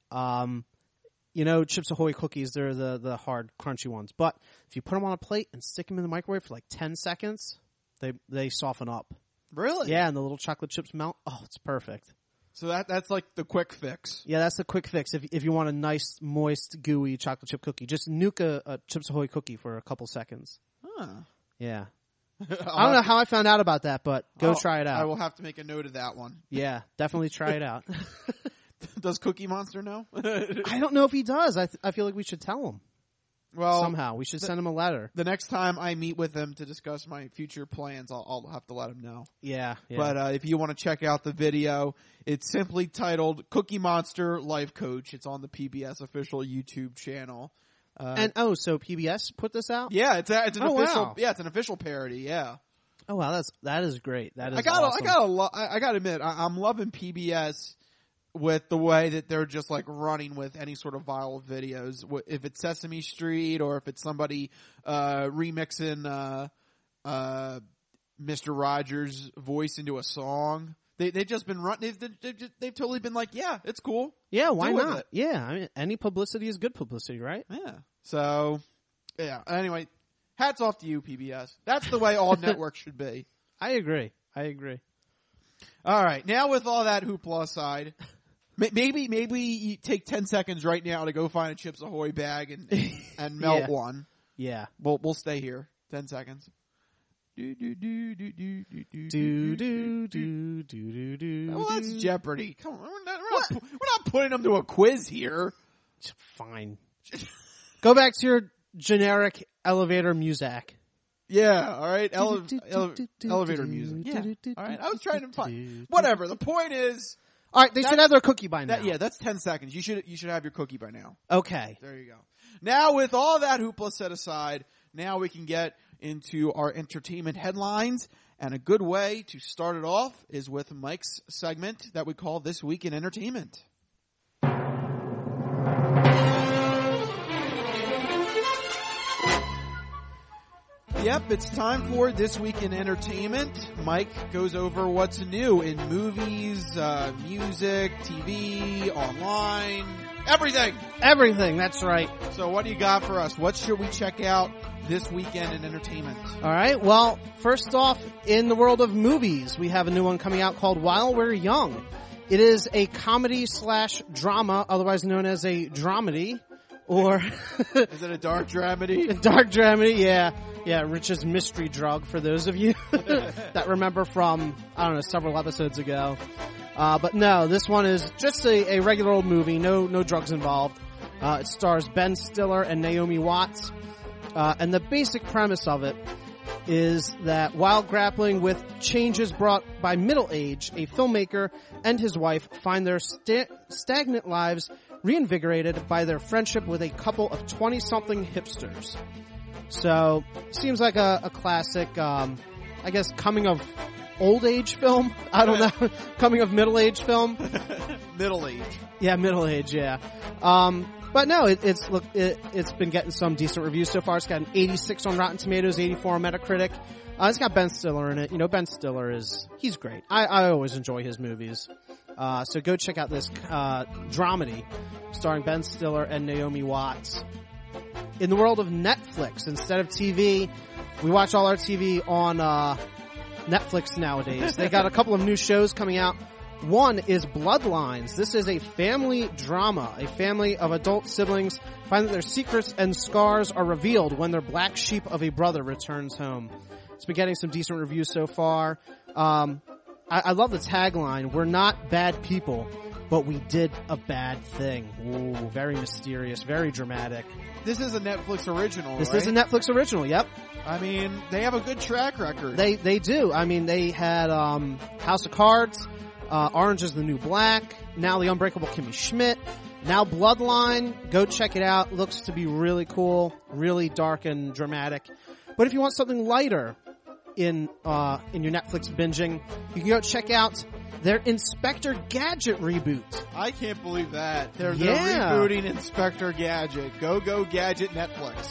Chips Ahoy cookies, they're the hard, crunchy ones. But if you put them on a plate and stick them in the microwave for like 10 seconds, they soften up. Really? Yeah, and the little chocolate chips melt. Oh, it's perfect. So that's like the quick fix. Yeah, that's the quick fix. If you want a nice, moist, gooey chocolate chip cookie, just nuke a Chips Ahoy cookie for a couple seconds. Huh. Yeah. I don't know how I found out about that, but go try it out. I will have to make a note of that one. Yeah, definitely try it out. Does Cookie Monster know? I don't know if he does. I feel like we should tell him. Well, somehow we should send him a letter. The next time I meet with him to discuss my future plans, I'll have to let him know. Yeah. But if you want to check out the video, it's simply titled "Cookie Monster Life Coach." It's on the PBS official YouTube channel. So PBS put this out? Yeah, it's an official. Wow. Yeah, it's an official parody. Yeah. Oh wow, that is great. That is awesome. I gotta admit, I'm loving PBS with the way that they're just like running with any sort of viral videos. If it's Sesame Street or if it's somebody remixing Mr. Rogers' voice into a song. They've just been running. They've totally been like, yeah, it's cool. Yeah, why Do not? it. Yeah, I mean, any publicity is good publicity, right? Yeah. So, yeah. Anyway, hats off to you, PBS. That's the way all networks should be. I agree. All right. Now with all that hoopla aside, maybe you take 10 seconds right now to go find a Chips Ahoy bag and melt one. Yeah. We'll stay here. 10 seconds. Well, that's Jeopardy. Come on, we're not putting them to a quiz here. Fine. Go back to your generic elevator music. Yeah, all right. Elevator music. Yeah. All right. I was trying to find whatever. The point is, all right. They should have their cookie by now. That's 10 seconds. You should have your cookie by now. Okay. There you go. Now, with all that hoopla set aside, now we can get into our entertainment headlines. And a good way to start it off is with Mike's segment that we call This Week in Entertainment. Yep, it's time for This Week in Entertainment. Mike goes over what's new in movies, music, TV, online, everything. Everything, that's right. So what do you got for us? What should we check out this weekend in entertainment? All right, well, first off, in the world of movies, we have a new one coming out called While We're Young. It is a comedy/drama, otherwise known as a dramedy, or... Is it a dark dramedy? A dark dramedy, yeah. Yeah, Rich's mystery drug, for those of you that remember from, I don't know, several episodes ago. But no, this one is just a regular old movie, no drugs involved. It stars Ben Stiller and Naomi Watts. And the basic premise of it is that while grappling with changes brought by middle age, a filmmaker and his wife find their stagnant lives reinvigorated by their friendship with a couple of 20-something hipsters. So, seems like a classic, I guess, coming of old age film. I don't know. Coming of middle age film. Middle age. Yeah, middle age. Yeah. But no, it's been getting some decent reviews so far. It's got an 86 on Rotten Tomatoes, 84 on Metacritic. It's got Ben Stiller in it. You know, Ben Stiller he's great. I always enjoy his movies. So go check out this dramedy starring Ben Stiller and Naomi Watts. In the world of Netflix, instead of TV, we watch all our TV on Netflix nowadays. They got a couple of new shows coming out. One is Bloodlines. This is a family drama. A family of adult siblings find that their secrets and scars are revealed when their black sheep of a brother returns home. It's been getting some decent reviews so far. I love the tagline, "We're not bad people, but we did a bad thing." Ooh, very mysterious, very dramatic. This is a Netflix original, This right? is a Netflix original, yep. I mean, they have a good track record. They do. I mean, they had House of Cards, Orange is the New Black, now The Unbreakable Kimmy Schmidt, now Bloodline. Go check it out. Looks to be really cool, really dark and dramatic. But if you want something lighter in your Netflix binging, you can go check out their Inspector Gadget reboot. I can't believe that. They're rebooting Inspector Gadget. Go Gadget Netflix.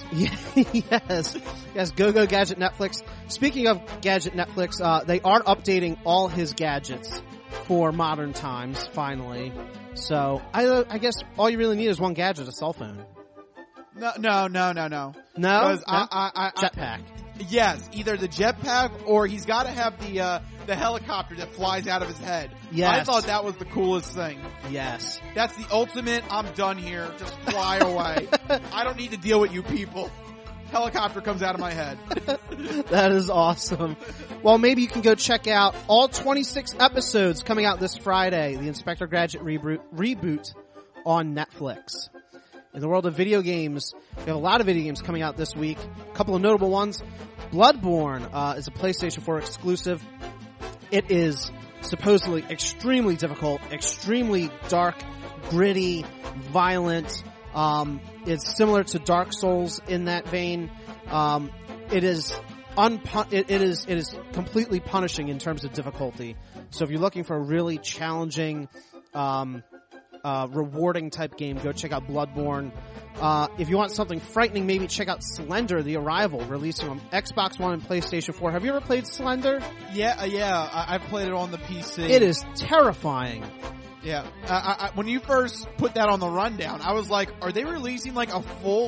Yes, Go Gadget Netflix. Speaking of Gadget Netflix, they are updating all his gadgets for modern times, finally. So, I guess all you really need is one gadget, a cell phone. No. No? Because Jetpack. Yes, either the jetpack or he's got to have the helicopter that flies out of his head. Yes. I thought that was the coolest thing. Yes. That's the ultimate, I'm done here. Just fly away. I don't need to deal with you people. Helicopter comes out of my head. That is awesome. Well, maybe you can go check out all 26 episodes coming out this Friday, the Inspector Gadget reboot on Netflix. In the world of video games, we have a lot of video games coming out this week. A couple of notable ones. Bloodborne is a PlayStation 4 exclusive. It is supposedly extremely difficult, extremely dark, gritty, violent. It's similar to Dark Souls in that vein. It is completely punishing in terms of difficulty. So if you're looking for a really challenging, rewarding type game, go check out Bloodborne. If you want something frightening, maybe check out Slender: The Arrival, releasing on Xbox One and PlayStation 4. Have you ever played Slender? Yeah. I've played it on the PC. It is terrifying. Yeah. When you first put that on the rundown, I was like, are they releasing like a full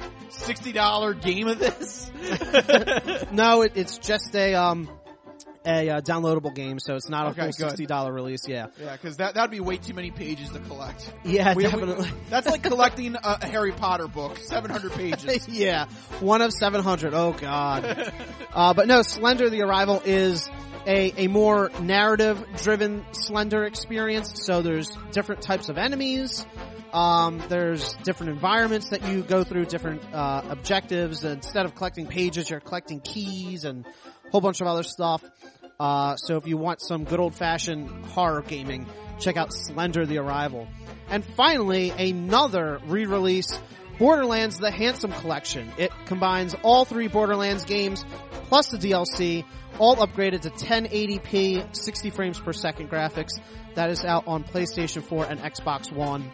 $60 game of this? No, it's just a downloadable game, so it's not a full $60 release. Yeah, because that'd be way too many pages to collect. Yeah, definitely. That's like collecting a Harry Potter book, 700 pages. Yeah, one of 700. Oh God. But no, Slender: The Arrival is a more narrative-driven Slender experience. So there's different types of enemies. There's different environments that you go through, different objectives. Instead of collecting pages, you're collecting keys and a whole bunch of other stuff. So if you want some good old-fashioned horror gaming, check out Slender: The Arrival. And finally, another re-release, Borderlands: The Handsome Collection. It combines all 3 Borderlands games plus the DLC, all upgraded to 1080p, 60 frames per second graphics. That is out on PlayStation 4 and Xbox One.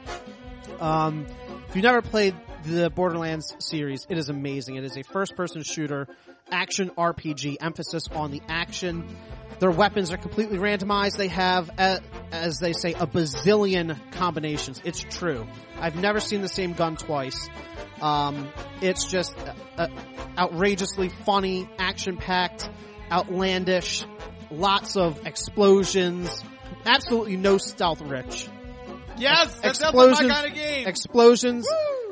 If you've never played the Borderlands series, it is amazing. It is a first-person shooter, action RPG, emphasis on the action. Their weapons are completely randomized. They have, as they say, a bazillion combinations. It's true. I've never seen the same gun twice. It's just outrageously funny, action-packed, outlandish, lots of explosions, absolutely no stealth, Rich. Yes, that's my kind of game. Explosions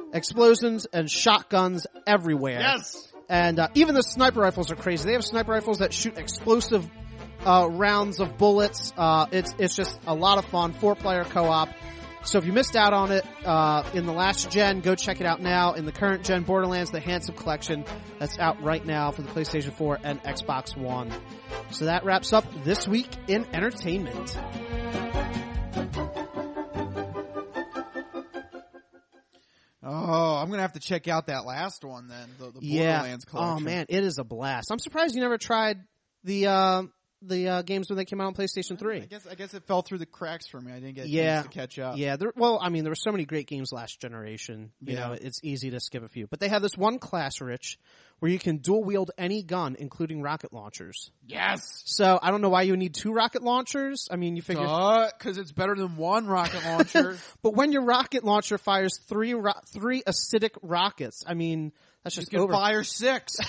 and shotguns everywhere. Yes. And even the sniper rifles are crazy. They have sniper rifles that shoot explosive rounds of bullets. It's just a lot of fun. 4-player co-op. So if you missed out on it in the last gen, go check it out now. In the current gen, Borderlands: The Handsome Collection, that's out right now for the PlayStation 4 and Xbox One. So that wraps up this week in entertainment. Oh, I'm going to have to check out that last one then, the Borderlands collection. Oh man, it is a blast. I'm surprised you never tried the the games when they came out on PlayStation 3. I guess it fell through the cracks for me. I didn't get a chance to catch up. Yeah, there were so many great games last generation. You know, it's easy to skip a few. But they have this one class, Rich, where you can dual wield any gun, including rocket launchers. Yes. So I don't know why you would need 2 rocket launchers. I mean, you figure because it's better than 1 rocket launcher. But when your rocket launcher fires 3 acidic rockets, I mean, that's just you can fire 6.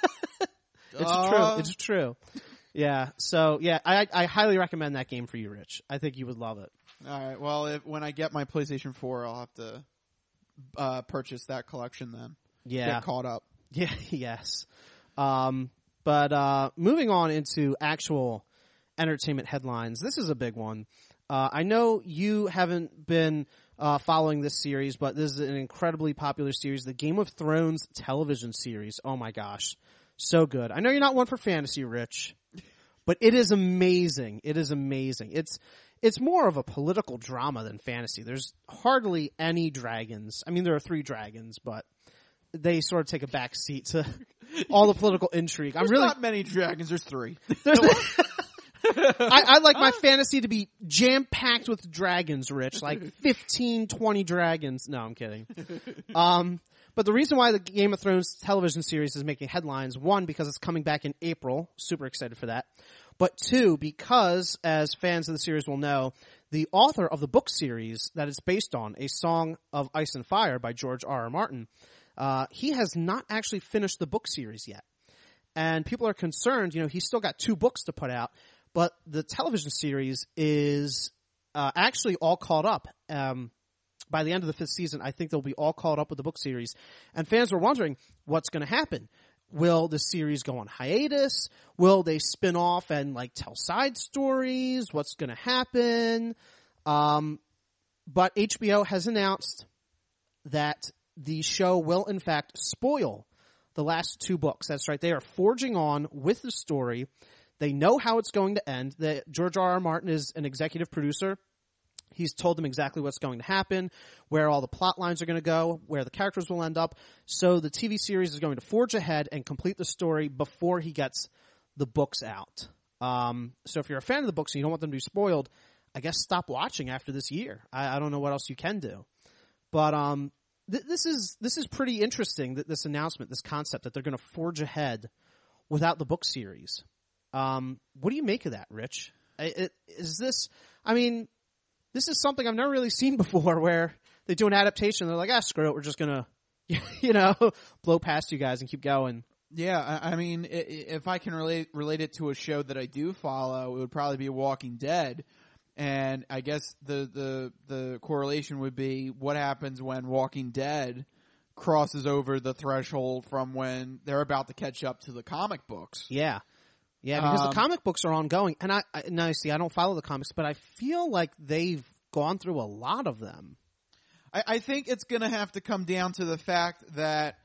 It's true. Yeah. So yeah, I highly recommend that game for you, Rich. I think you would love it. All right. Well, when I get my PlayStation 4, I'll have to purchase that collection then. Yeah. Get caught up. Yeah. Yes. But moving on into actual entertainment headlines, this is a big one. I know you haven't been following this series, but this is an incredibly popular series, the Game of Thrones television series. Oh my gosh. So good. I know you're not one for fantasy, Rich, but it is amazing. It is amazing. It's more of a political drama than fantasy. There's hardly any dragons. I mean, there are 3 dragons, but they sort of take a back seat to all the political intrigue. There's not many dragons. There's 3. I like my fantasy to be jam-packed with dragons, Rich. Like 15, 20 dragons. No, I'm kidding. But the reason why the Game of Thrones television series is making headlines, 1, because it's coming back in April. Super excited for that. But 2, because, as fans of the series will know, the author of the book series that it's based on, A Song of Ice and Fire by George R.R. Martin, he has not actually finished the book series yet. And people are concerned, he's still got 2 books to put out, but the television series is actually all caught up. By the end of the 5th season, I think they'll be all caught up with the book series. And fans were wondering, what's going to happen? Will the series go on hiatus? Will they spin off and tell side stories? What's going to happen? But HBO has announced that the show will in fact spoil the last 2 books. That's right. They are forging on with the story. They know how it's going to end. George R.R. Martin is an executive producer. He's told them exactly what's going to happen, where all the plot lines are going to go, where the characters will end up. So the TV series is going to forge ahead and complete the story before he gets the books out. So if you're a fan of the books and you don't want them to be spoiled, I guess stop watching after this year. I don't know what else you can do. But this is pretty interesting, this announcement, this concept that they're going to forge ahead without the book series. What do you make of that, Rich? This is something I've never really seen before, where they do an adaptation. They're like, screw it. We're just going to, blow past you guys and keep going. Yeah. I mean, if I can relate it to a show that I do follow, it would probably be Walking Dead. And I guess the correlation would be what happens when Walking Dead crosses over the threshold from when they're about to catch up to the comic books. Yeah. Yeah, because the comic books are ongoing. And I don't follow the comics, but I feel like they've gone through a lot of them. I think it's going to have to come down to the fact that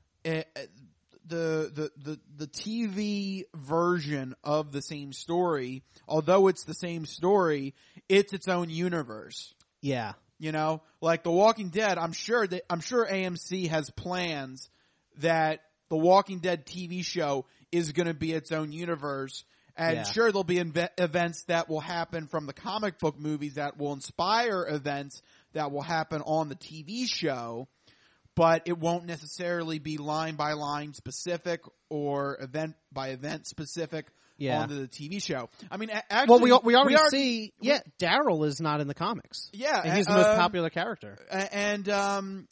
the TV version of the same story, although it's the same story, it's its own universe. Yeah. Like The Walking Dead, I'm sure AMC has plans that the Walking Dead TV show is going to be its own universe. And sure, there'll be events that will happen from the comic book movies that will inspire events that will happen on the TV show, but it won't necessarily be line by line specific or event by event specific onto the TV show. I mean, actually, well, we already see. Daryl is not in the Yeah, and he's the most popular character. And the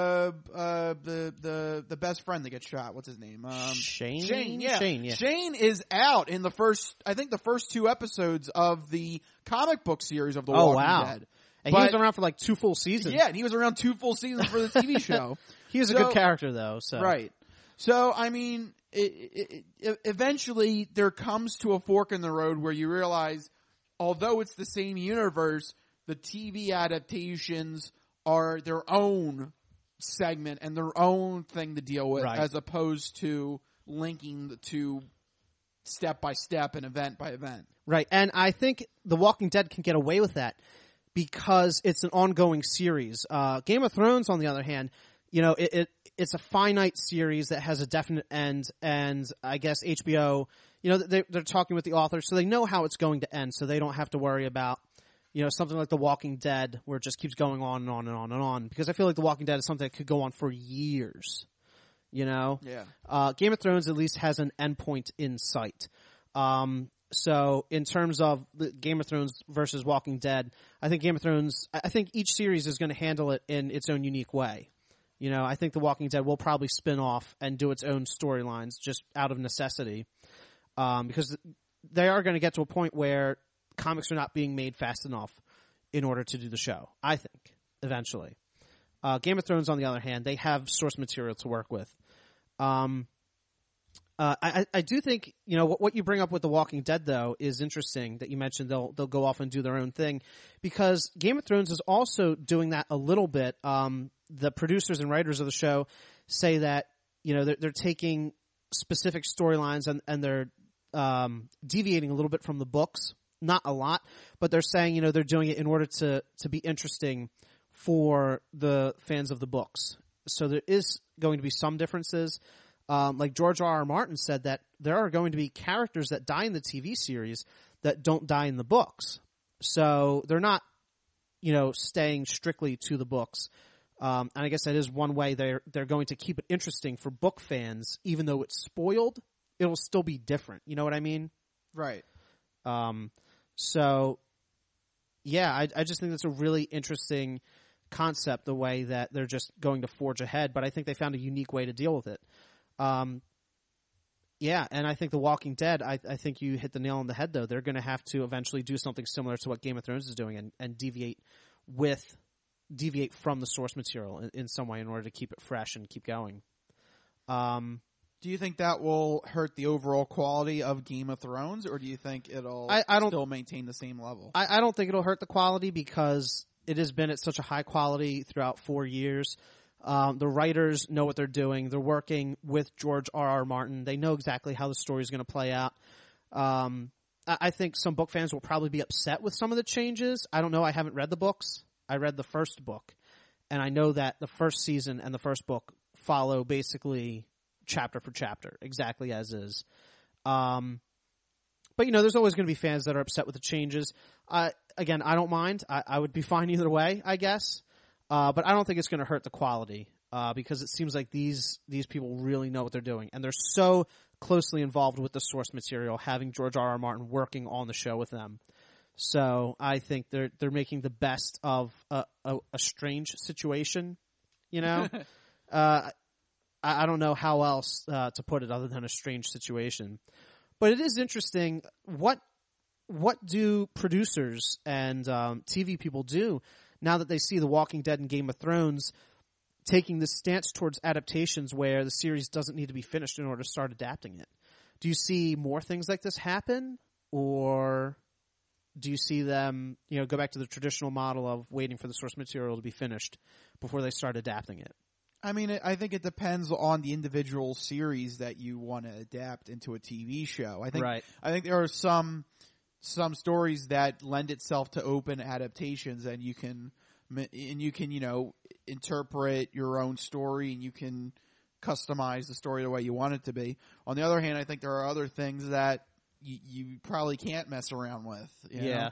best friend that gets shot. What's his name? Shane. Shane. Yeah. Shane. Yeah. Shane is out in the first 2 episodes of the comic book series of The Walking Dead. And he was around for 2 full seasons. Yeah, and he was around 2 full seasons for the TV show. He was a good character, though. So. Right. So, I mean, eventually there comes to a fork in the road where you realize, although it's the same universe, the TV adaptations are their own segment and their own thing to deal with, as opposed to linking the 2 step by step and event by event. Right. And I think The Walking Dead can get away with that because it's an ongoing series. Game of Thrones, on the other hand, it's a finite series that has a definite end, and I guess HBO, they're talking with the authors, so they know how it's going to end, so they don't have to worry about, something like The Walking Dead, where it just keeps going on and on and on and on, because I feel like The Walking Dead is something that could go on for years, Yeah. Game of Thrones at least has an endpoint in sight. So in terms of the Game of Thrones versus Walking Dead, I think I think each series is going to handle it in its own unique way. I think The Walking Dead will probably spin off and do its own storylines just out of necessity, because they are going to get to a point where comics are not being made fast enough in order to do the show, I think, eventually. Game of Thrones, on the other hand, they have source material to work with. I do think, what you bring up with The Walking Dead, though, is interesting that you mentioned they'll go off and do their own thing, because Game of Thrones is also doing that a little bit. The producers and writers of the show say that, they're taking specific storylines and they're deviating a little bit from the books. Not a lot, but they're saying, they're doing it in order to be interesting for the fans of the books. So there is going to be some differences. Like George R.R. Martin said that there are going to be characters that die in the TV series that don't die in the books. So they're not, staying strictly to the books. And I guess that is one way they're going to keep it interesting for book fans, even though it's spoiled, it'll still be different. You know what I mean? Right. So yeah, I just think that's a really interesting concept, the way that they're just going to forge ahead, but I think they found a unique way to deal with it. Yeah, and I think The Walking Dead, I think you hit the nail on the head, though. They're going to have to eventually do something similar to what Game of Thrones is doing and deviate from the source material in some way in order to keep it fresh and keep going. Do you think that will hurt the overall quality of Game of Thrones, or do you think it'll still maintain the same level? I don't think it'll hurt the quality, because it has been at such a high quality throughout 4 years. The writers know what they're doing. They're working with George R.R. Martin. They know exactly how the story is going to play out. I think some book fans will probably be upset with some of the changes. I don't know. I haven't read the books. I read the first book, and I know that the first season and the first book follow basically chapter for chapter, exactly as is. But there's always going to be fans that are upset with the changes. Again, I don't mind. I would be fine either way, I guess. But I don't think it's going to hurt the quality, because it seems like these people really know what they're doing, and they're so closely involved with the source material, having George R.R. Martin working on the show with them. So I think they're making the best of a strange situation, I don't know how else to put it other than a strange situation. But it is interesting, what do producers and TV people do now that they see The Walking Dead and Game of Thrones taking this stance towards adaptations where the series doesn't need to be finished in order to start adapting it? Do you see more things like this happen, or do you see them, go back to the traditional model of waiting for the source material to be finished before they start adapting it? I mean, I think it depends on the individual series that you want to adapt into a TV show. I think there are some stories that lend itself to open adaptations, and you can interpret your own story, and you can customize the story the way you want it to be. On the other hand, I think there are other things that you probably can't mess around with. You know?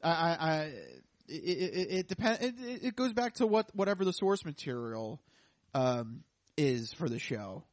It depends. It goes back to whatever the source material is for the show.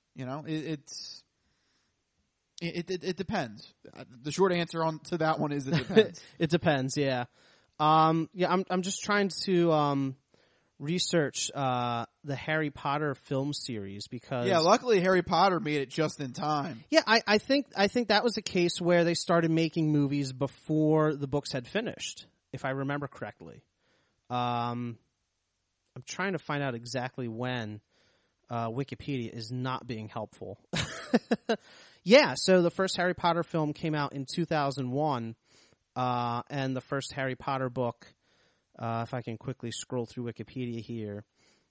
It depends. The short answer to that one is it depends. It depends. Yeah. I'm just trying to research the Harry Potter film series, because luckily Harry Potter made it just in time. Yeah, I think that was a case where they started making movies before the books had finished, if I remember correctly. I'm trying to find out exactly when. Wikipedia is not being helpful. Yeah, so the first Harry Potter film came out in 2001, and the first Harry Potter book, if I can quickly scroll through Wikipedia here.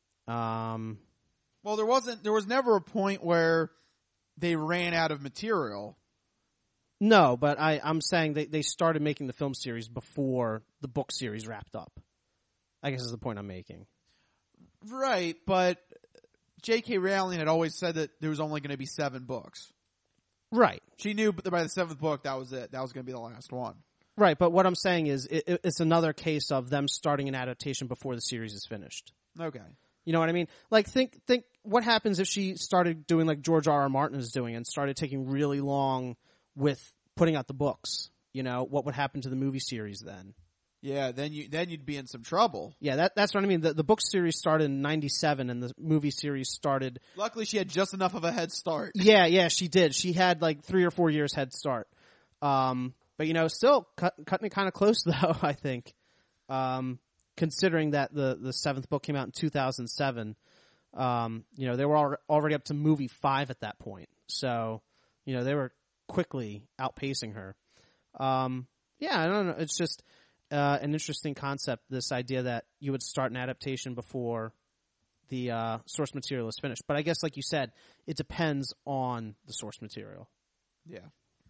Well, there was never a point where they ran out of material. No, but I'm saying they started making the film series before the book series wrapped up, I guess is the point I'm making. Right, but J.K. Rowling had always said that there was only going to be 7 books. Right. She knew by the 7th book that was it. That was going to be the last one. Right, but what I'm saying is it's another case of them starting an adaptation before the series is finished. Okay. You know what I mean? Like, think what happens if she started doing like George R.R. Martin is doing and started taking really long with putting out the books. You know, what would happen to the movie series then? Yeah, then you'd be in some trouble. Yeah, that's what I mean. The book series started in 97 and the movie series started... Luckily, she had just enough of a head start. Yeah, she did. She had like 3 or 4 years head start. But, you know, still cutting it kind of close, though, I think. Considering that the 7th book came out in 2007, you know, they were already up to movie 5 at that point. So, you know, they were quickly outpacing her. Yeah, I don't know. It's just an interesting concept, this idea that you would start an adaptation before the source material is finished. But I guess, like you said, it depends on the source material. Yeah.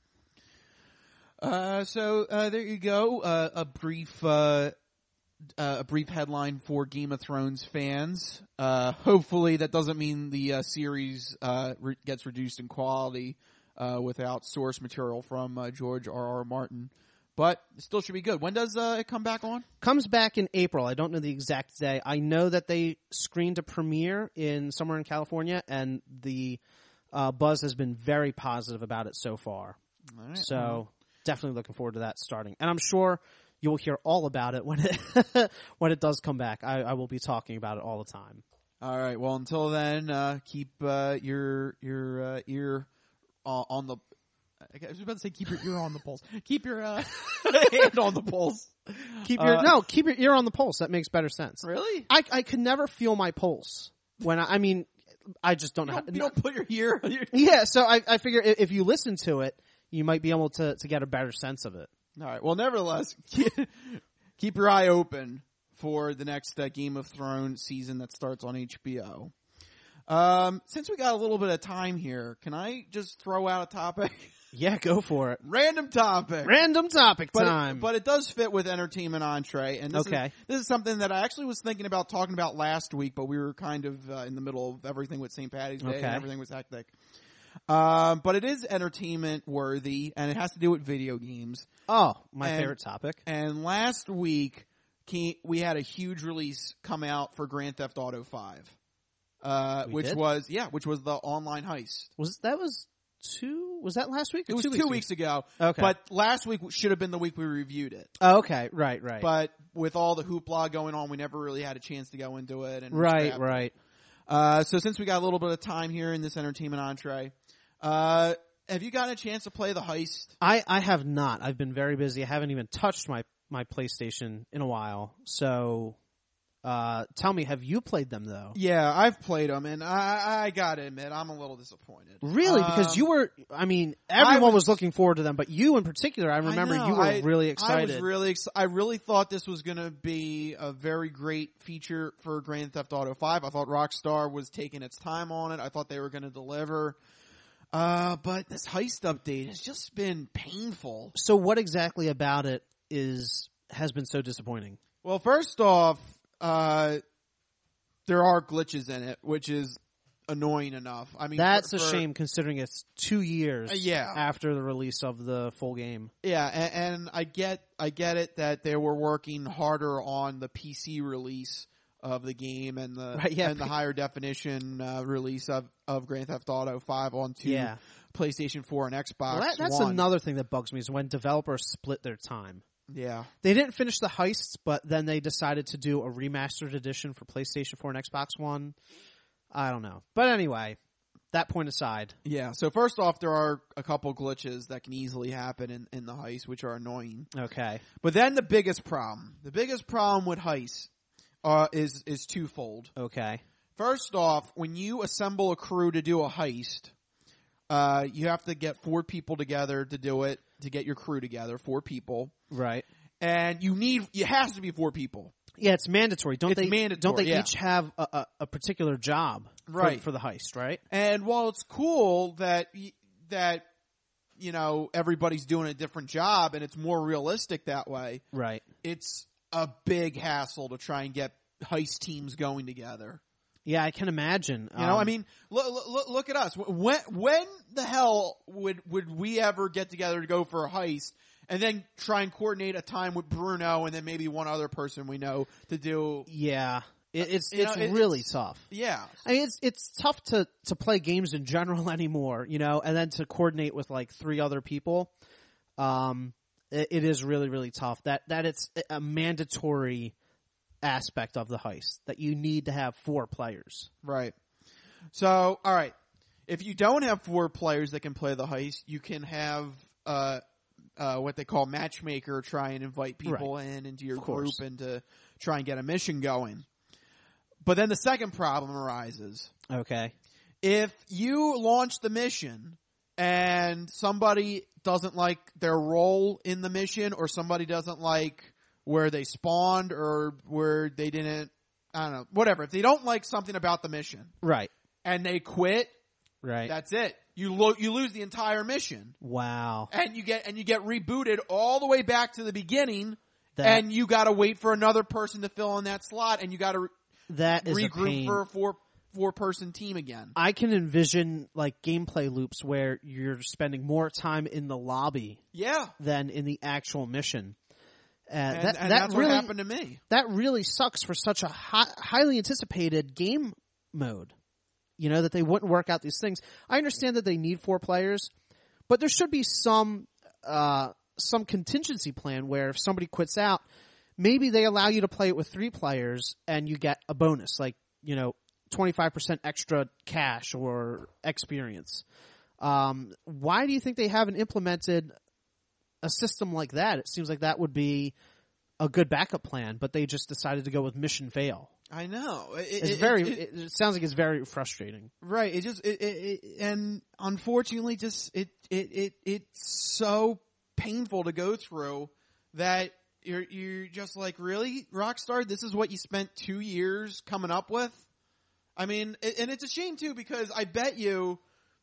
So there you go. A brief headline for Game of Thrones fans. Hopefully that doesn't mean the series gets reduced in quality without source material from George R.R. Martin. But it still should be good. When does it come back on? Comes back in April. I don't know the exact day. I know that they screened a premiere somewhere in California, and the buzz has been very positive about it so far. All right. So definitely looking forward to that starting. And I'm sure you'll hear all about it when it does come back. I will be talking about it all the time. All right. Well, until then, keep your ear on the. I was about to say keep your ear on the pulse. Keep your hand on the pulse. Keep your ear on the pulse. That makes better sense. Really? I could never feel my pulse when I just don't know how. You don't put your ear. Yeah. So I figure if you listen to it, you might be able to get a better sense of it. All right. Well, nevertheless, keep your eye open for the next Game of Thrones season that starts on HBO. Since we got a little bit of time here, can I just throw out a topic? Yeah, go for it. Random topic time. But it does fit with entertainment entree. And this is something that I actually was thinking about talking about last week, but we were kind of in the middle of everything with St. Paddy's Day and everything was hectic. But it is entertainment worthy, and it has to do with video games. Oh, my favorite topic. And last week, we had a huge release come out for Grand Theft Auto 5. Which was the online heist. Was that last week? It was 2 weeks ago. Okay. But last week should have been the week we reviewed it. Oh, okay. Right. But with all the hoopla going on, we never really had a chance to go into it. And right. So since we got a little bit of time here in this entertainment entree, have you gotten a chance to play the heist? I have not. I've been very busy. I haven't even touched my PlayStation in a while. So, tell me, have you played them though? Yeah, I've played them, and I gotta admit, I'm a little disappointed. Really? Because everyone was looking forward to them, but you in particular, I remember you were really excited. I really thought this was gonna be a very great feature for Grand Theft Auto 5. I thought Rockstar was taking its time on it. I thought they were gonna deliver. But this heist update has just been painful. So what exactly about it has been so disappointing? Well, first off, there are glitches in it, which is annoying enough. I mean, that's a shame considering it's 2 years yeah. after the release of the full game. Yeah, and I get it that they were working harder on the PC release of the game and the higher definition release of Grand Theft Auto 5 onto PlayStation 4 and Xbox One. That's another thing that bugs me is when developers split their time. Yeah. They didn't finish the heists, but then they decided to do a remastered edition for PlayStation 4 and Xbox One. I don't know. But anyway, that point aside. Yeah, so first off, there are a couple glitches that can easily happen in the heist, which are annoying. Okay. But then the biggest problem with heists is twofold. Okay. First off, when you assemble a crew to do a heist, you have to get 4 people together to do it, to get your crew together, 4 people. Right. And it has to be 4 people. Yeah, it's mandatory. Don't they yeah. each have a particular job for the heist, right? And while it's cool that you know, everybody's doing a different job and it's more realistic that way. Right. It's a big hassle to try and get heist teams going together. Yeah, I can imagine. You know, I mean, look at us. When the hell would we ever get together to go for a heist and then try and coordinate a time with Bruno and then maybe one other person we know to do? Yeah. It's really tough. Yeah. I mean, it's tough to play games in general anymore, you know, and then to coordinate with like 3 other people. It is really, really tough. That it's a mandatory aspect of the heist that you need to have 4 players. Right. So, all right. If you don't have 4 players that can play the heist, you can have what they call matchmaker try and invite people in into your group and to try and get a mission going. But then the second problem arises. Okay. If you launch the mission and somebody doesn't like their role in the mission, or somebody doesn't like where they spawned, or where they didn't, I don't know, whatever. If they don't like something about the mission. Right. And they quit. Right. That's it. You lose the entire mission. Wow. And you get rebooted all the way back to the beginning, and you gotta wait for another person to fill in that slot, and you gotta that is regroup for a 4-person team again. I can envision like gameplay loops where you're spending more time in the lobby than in the actual mission. And that that's really, what happened to me. That really sucks for such a highly anticipated game mode. You know, that they wouldn't work out these things. I understand that they need 4 players, but there should be some contingency plan where if somebody quits out, maybe they allow you to play it with 3 players and you get a bonus, like, you know, 25% extra cash or experience. Why do you think they haven't implemented a system like that? It seems like that would be a good backup plan, but they just decided to go with mission fail. I know. It sounds like it's very frustrating. Right. And unfortunately it's so painful to go through that you're just like, really, Rockstar? This is what you spent 2 years coming up with? I mean, and it's a shame too, because I bet you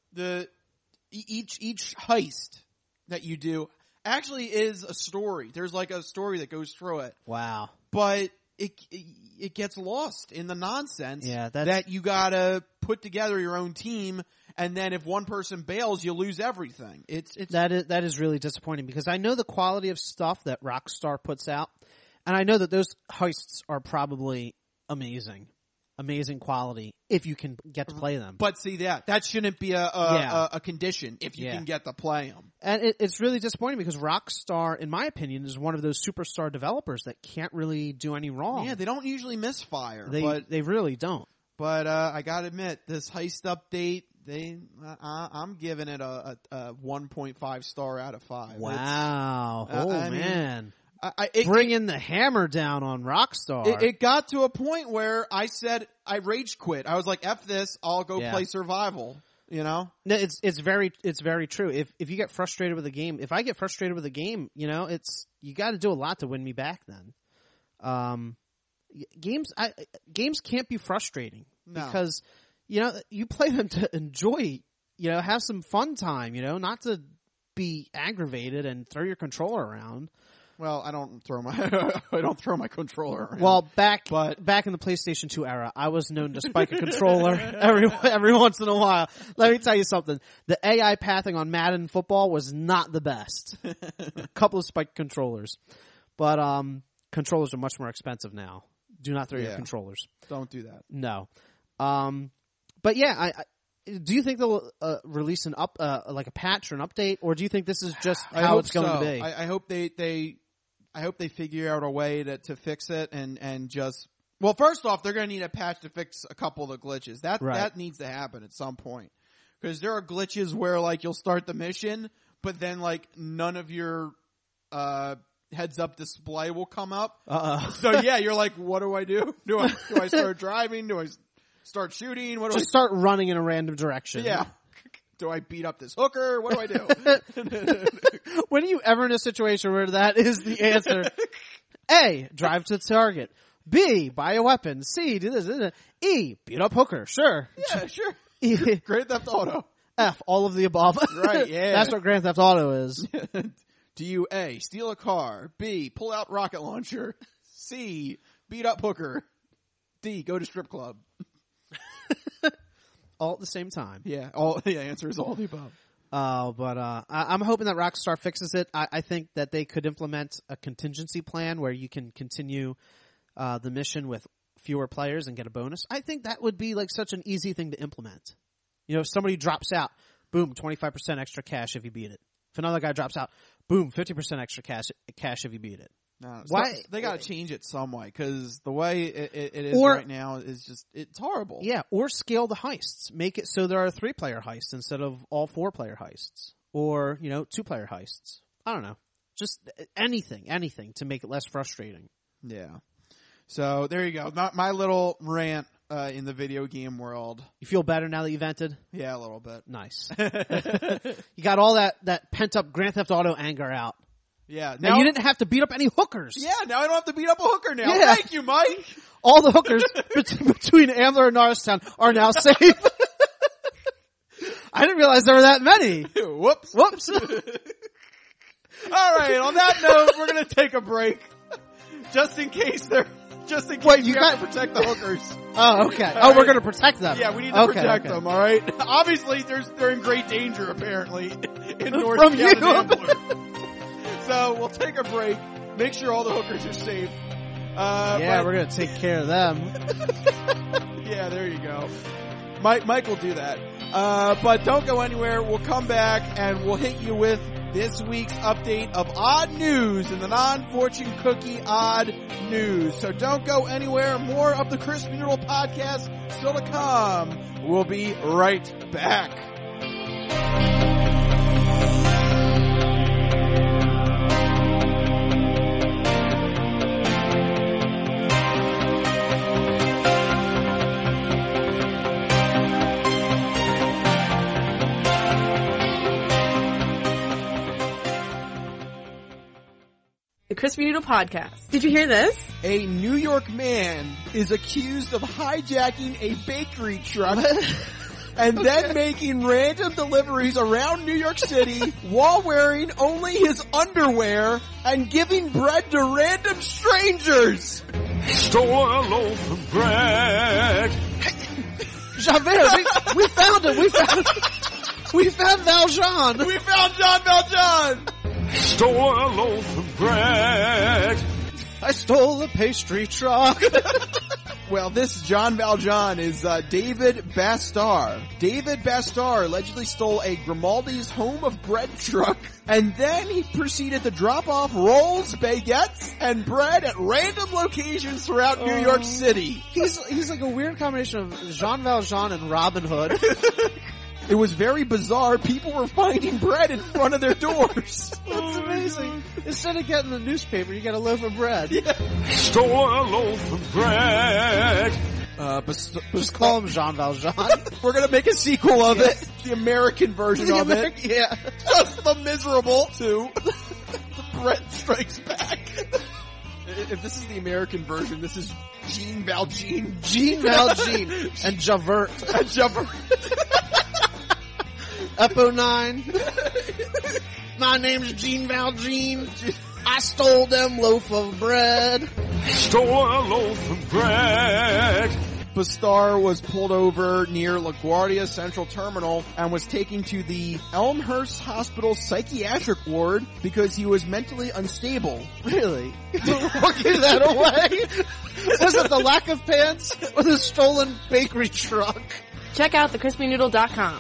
each heist that you do actually is a story. There's like a story that goes through it. Wow. But it gets lost in the nonsense that you gotta put together your own team, and then if one person bails, you lose everything. That is really disappointing, because I know the quality of stuff that Rockstar puts out, and I know that those heists are probably amazing quality if you can get to play them. But see, that shouldn't be a condition if you can get to play them. And it's really disappointing, because Rockstar, in my opinion, is one of those superstar developers that can't really do any wrong. Yeah, they don't usually misfire. They really don't. But I gotta admit, this heist update, I'm giving it a 1.5 star out of 5. Wow. Man. Bring in the hammer down on Rockstar. It got to a point where I said I rage quit. I was like, F this, I'll go play survival. You know? No, it's very true. If you get frustrated with a game, if I get frustrated with a game, you know, you got to do a lot to win me back then. Games can't be frustrating because, you know, you play them to enjoy, you know, have some fun time, you know, not to be aggravated and throw your controller around. Well, I don't throw my controller around. Well, back in the PlayStation 2 era, I was known to spike a controller every once in a while. Let me tell you something. The AI pathing on Madden football was not the best. A couple of spiked controllers. But controllers are much more expensive now. Do not throw your controllers. Don't do that. No. But yeah, do you think they'll release like a patch or an update, or do you think this is just how it's going to be? I hope I hope they figure out a way to fix it and just, well, first off, they're going to need a patch to fix a couple of the glitches. That needs to happen at some point, because there are glitches where like you'll start the mission, but then like none of your heads up display will come up. So yeah, you're like, what do I do? Do I start driving? Do I start shooting? What do Just start running in a random direction. Yeah. Do I beat up this hooker? What do I do? When are you ever in a situation where that is the answer? A, drive to the target. B, buy a weapon. C, do this. E, beat up hooker. Sure. Yeah, sure. Grand Theft Auto. F, all of the above. Right, yeah. That's what Grand Theft Auto is. Do you A, steal a car. B, pull out rocket launcher. C, beat up hooker. D, go to strip club. All at the same time. Yeah, the answer is all the above. I'm hoping that Rockstar fixes it. I think that they could implement a contingency plan where you can continue the mission with fewer players and get a bonus. I think that would be like such an easy thing to implement. You know, if somebody drops out, boom, 25% extra cash if you beat it. If another guy drops out, boom, 50% extra cash if you beat it. No, why they got to change it some way, because the way it is right now is just, it's horrible. Yeah, or scale the heists. Make it so there are 3-player heists instead of all 4-player heists, or 2-player heists. I don't know, just anything to make it less frustrating. Yeah. So there you go. My little rant in the video game world. You feel better now that you vented? Yeah, a little bit. Nice. You got all that pent up Grand Theft Auto anger out. Yeah. Now you didn't have to beat up any hookers. Yeah, now I don't have to beat up a hooker now. Yeah. Thank you, Mike. All the hookers between Ambler and Norristown are now safe. I didn't realize there were that many. Whoops. All right, on that note, we're going to take a break. Just in case we have to protect the hookers. Oh, okay. All we're going to protect them. Yeah, we need to protect them, all right? Obviously, they're in great danger, apparently, in North From you. So we'll take a break, make sure all the hookers are safe. We're going to take care of them. Yeah, there you go. Mike will do that. But don't go anywhere. We'll come back and we'll hit you with this week's update of odd news in the non-fortune cookie odd news. So don't go anywhere. More of the Crispy Noodle podcast still to come. We'll be right back. The Crispy Noodle Podcast. Did you hear this? A New York man is accused of hijacking a bakery truck and then making random deliveries around New York City while wearing only his underwear and giving bread to random strangers. Stole a loaf of bread. Javert, we found him. We found Valjean. We found John Valjean. Stole a loaf of bread. I stole a pastry truck. Well, this John Valjean is David Bastar. David Bastar allegedly stole a Grimaldi's Home of Bread truck, and then he proceeded to drop off rolls, baguettes, and bread at random locations throughout New York City. He's like a weird combination of Jean Valjean and Robin Hood. It was very bizarre. People were finding bread in front of their doors. That's amazing. Instead of getting the newspaper, you get a loaf of bread. Yeah. Stole a loaf of bread. Just call him Jean Valjean. We're gonna make a sequel of it. The American version of it. Yeah. Just the miserable too. The Bread Strikes Back. If this is the American version, this is Jean Valjean. Jean Valjean. And Javert. Epo 9. My name's Jean Valjean. I stole them loaf of bread. Stole a loaf of bread. Bastar was pulled over near LaGuardia Central Terminal and was taken to the Elmhurst Hospital psychiatric ward because he was mentally unstable. Really? Don't give that away. Was it the lack of pants or the stolen bakery truck? Check out thecrispynoodle.com.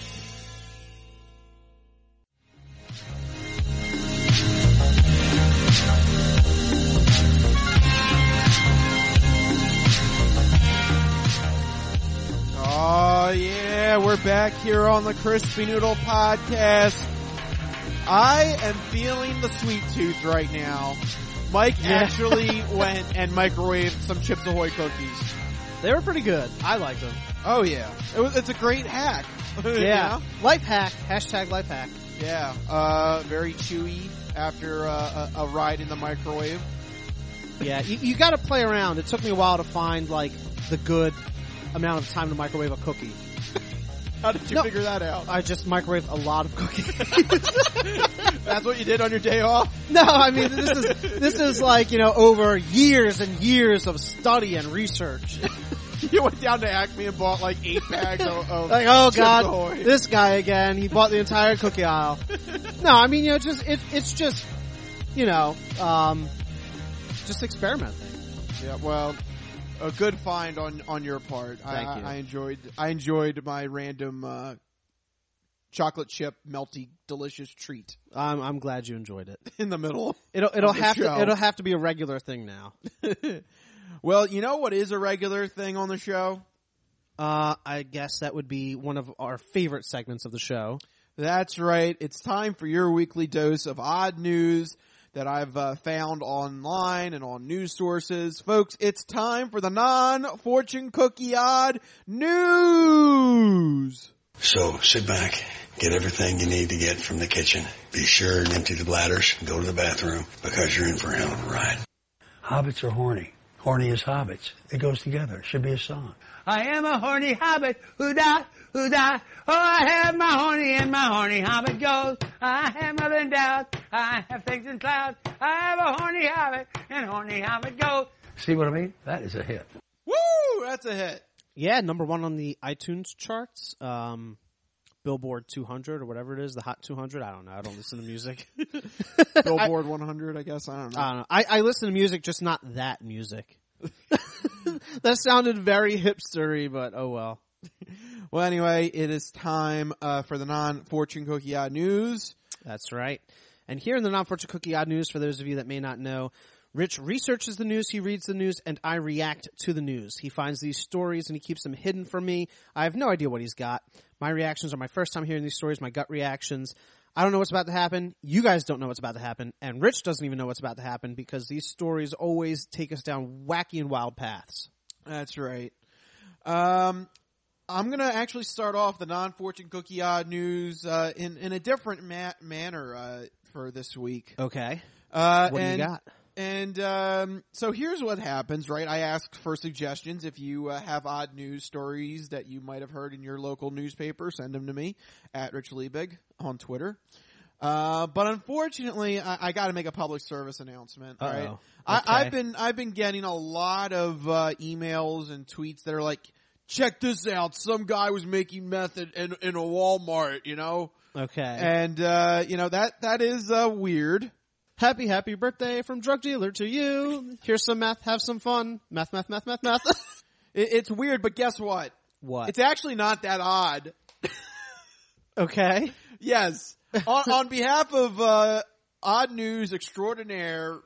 Oh yeah, we're back here on the Crispy Noodle podcast. I am feeling the sweet tooth right now. Mike actually went and microwaved some Chips Ahoy cookies. They were pretty good. I liked them. Oh yeah, it's a great hack. Yeah, you know? Life hack. Hashtag life hack. Yeah, very chewy after a ride in the microwave. Yeah, you got to play around. It took me a while to find like the good amount of time to microwave a cookie. How did you figure that out? I just microwaved a lot of cookies. That's what you did on your day off? No, I mean this is like, over years and years of study and research. You went down to Acme and bought like 8 bags of like, oh Chips god, Ahoy. this guy again. He bought the entire cookie aisle. No, I mean, it's just, just experimenting. Yeah, well, a good find on your part. Thank you. I enjoyed my random chocolate chip melty delicious treat. I'm glad you enjoyed it. In the middle. It'll have to be a regular thing now. Well, you know what is a regular thing on the show? I guess that would be one of our favorite segments of the show. That's right. It's time for your weekly dose of odd news that I've found online and on news sources. Folks, it's time for the non-fortune cookie odd news. So sit back, get everything you need to get from the kitchen. Be sure and empty the bladders and go to the bathroom because you're in for a hell of a ride. Hobbits are horny. Horny as hobbits. It goes together. It should be a song. I am a horny hobbit. Who-da, who-da. Oh, I have my horny and my horny hobbit goes. I have nothing doubt. I have things in clouds. I have a horny hobbit and horny hobbit goes. See what I mean? That is a hit. Woo! That's a hit. Yeah, number 1 on the iTunes charts. Billboard 200 or whatever it is, the Hot 200. I don't know. I don't listen to music. Billboard 100, I guess. I don't know. I listen to music, just not that music. That sounded very hipstery, but oh well. Well, anyway, it is time for the non-fortune cookie odd news. That's right. And here in the non-fortune cookie odd news, for those of you that may not know, Rich researches the news, he reads the news, and I react to the news. He finds these stories and he keeps them hidden from me. I have no idea what he's got. My reactions are my first time hearing these stories, my gut reactions. I don't know what's about to happen. You guys don't know what's about to happen. And Rich doesn't even know what's about to happen because these stories always take us down wacky and wild paths. That's right. I'm going to actually start off the non-fortune cookie odd news in a different manner for this week. Okay. What do you got? And so here's what happens, right? I ask for suggestions. If you have odd news stories that you might have heard in your local newspaper, send them to me at Rich Liebig on Twitter. But unfortunately, I got to make a public service announcement. All right, okay. I've been getting a lot of emails and tweets that are like, "Check this out! Some guy was making meth in a Walmart." You know. Okay. And that is weird. Happy birthday from drug dealer to you. Here's some meth. Have some fun. Meth. It's weird, but guess what? What? It's actually not that odd. Okay. Yes. On behalf of Odd News Extraordinaires,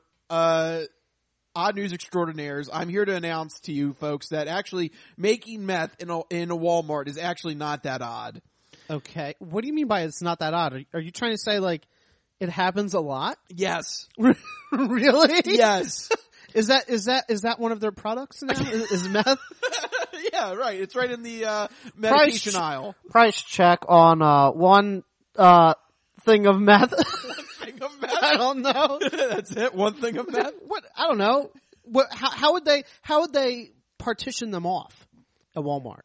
I'm here to announce to you folks that actually making meth in a Walmart is actually not that odd. Okay. What do you mean by it's not that odd? Are you trying to say like it happens a lot? Yes. Really? Yes. Is that one of their products now? Is meth? Yeah, right. It's right in the medication aisle. Price check on one thing of meth. One thing of meth? I don't know. That's it. One thing of meth. What? I don't know. What? How would they partition them off at Walmart?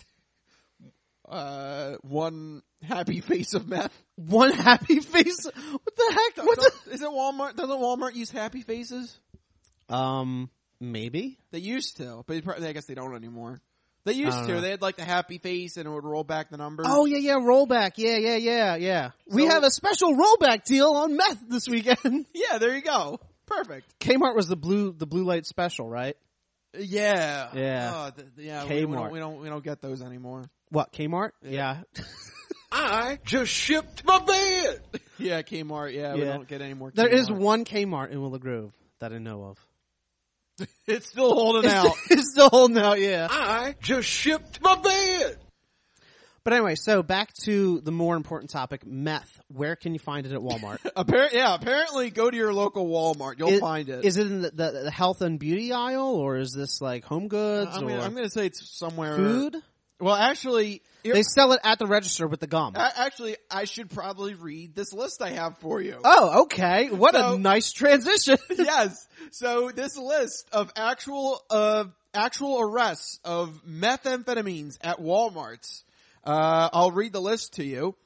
One happy face of meth. One happy face? What the heck? Is it Walmart? Doesn't Walmart use happy faces? Maybe. They used to, but I guess they don't anymore. They used to. They had like the happy face and it would roll back the numbers. Oh yeah, rollback. Yeah. We have a special rollback deal on meth this weekend. Yeah, there you go. Perfect. Kmart was the blue light special, right? Yeah. Yeah. Yeah. Kmart. We don't get those anymore. What, Kmart? Yeah. I just shipped my bed. Yeah, Kmart. Yeah, we don't get any more Kmart. There is one Kmart in Willow Grove that I know of. It's still holding out. It's still holding out, yeah. I just shipped my bed. But anyway, so back to the more important topic, meth. Where can you find it at Walmart? Apparently go to your local Walmart. You'll find it. Is it in the health and beauty aisle, or is this like home goods? I'm going to say it's somewhere. Food? Well, actually... They sell it at the register with the gum. Actually, I should probably read this list I have for you. Oh, okay. What a nice transition. Yes. So this list of actual arrests of methamphetamines at Walmarts, I'll read the list to you.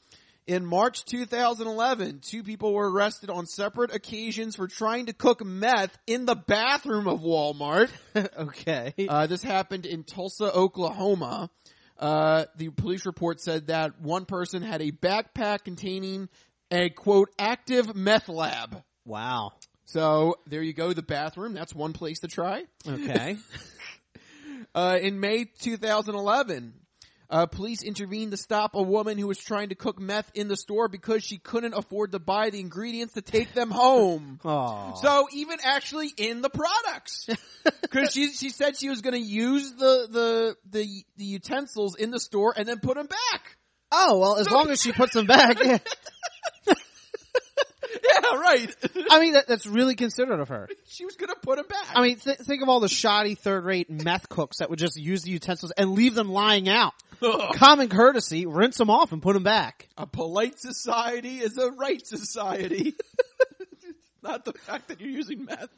In March 2011, 2 people were arrested on separate occasions for trying to cook meth in the bathroom of Walmart. Okay. This happened in Tulsa, Oklahoma. The police report said that one person had a backpack containing a, quote, active meth lab. Wow. So there you go, the bathroom. That's one place to try. Okay. In May 2011, police intervened to stop a woman who was trying to cook meth in the store because she couldn't afford to buy the ingredients to take them home. Aww. So even actually in the products, because she said she was going to use the utensils in the store and then put them back. Oh, well, as long as she puts them back. Yeah. Yeah, right. I mean, that's really considerate of her. She was going to put them back. I mean, think of all the shoddy third-rate meth cooks that would just use the utensils and leave them lying out. Common courtesy, rinse them off and put them back. A polite society is a right society. Not the fact that you're using meth.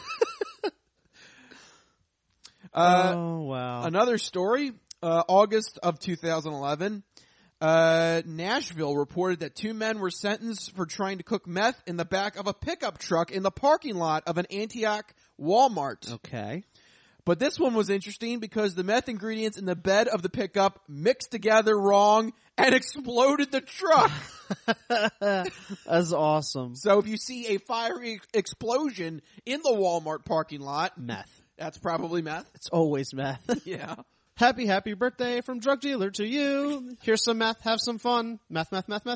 Oh, wow. Another story, August of 2011. Nashville reported that 2 men were sentenced for trying to cook meth in the back of a pickup truck in the parking lot of an Antioch Walmart. Okay. But this one was interesting because the meth ingredients in the bed of the pickup mixed together wrong and exploded the truck. That's awesome. So if you see a fiery explosion in the Walmart parking lot, meth. That's probably meth. It's always meth. Yeah. Happy birthday from drug dealer to you. Here's some meth. Have some fun. Meth.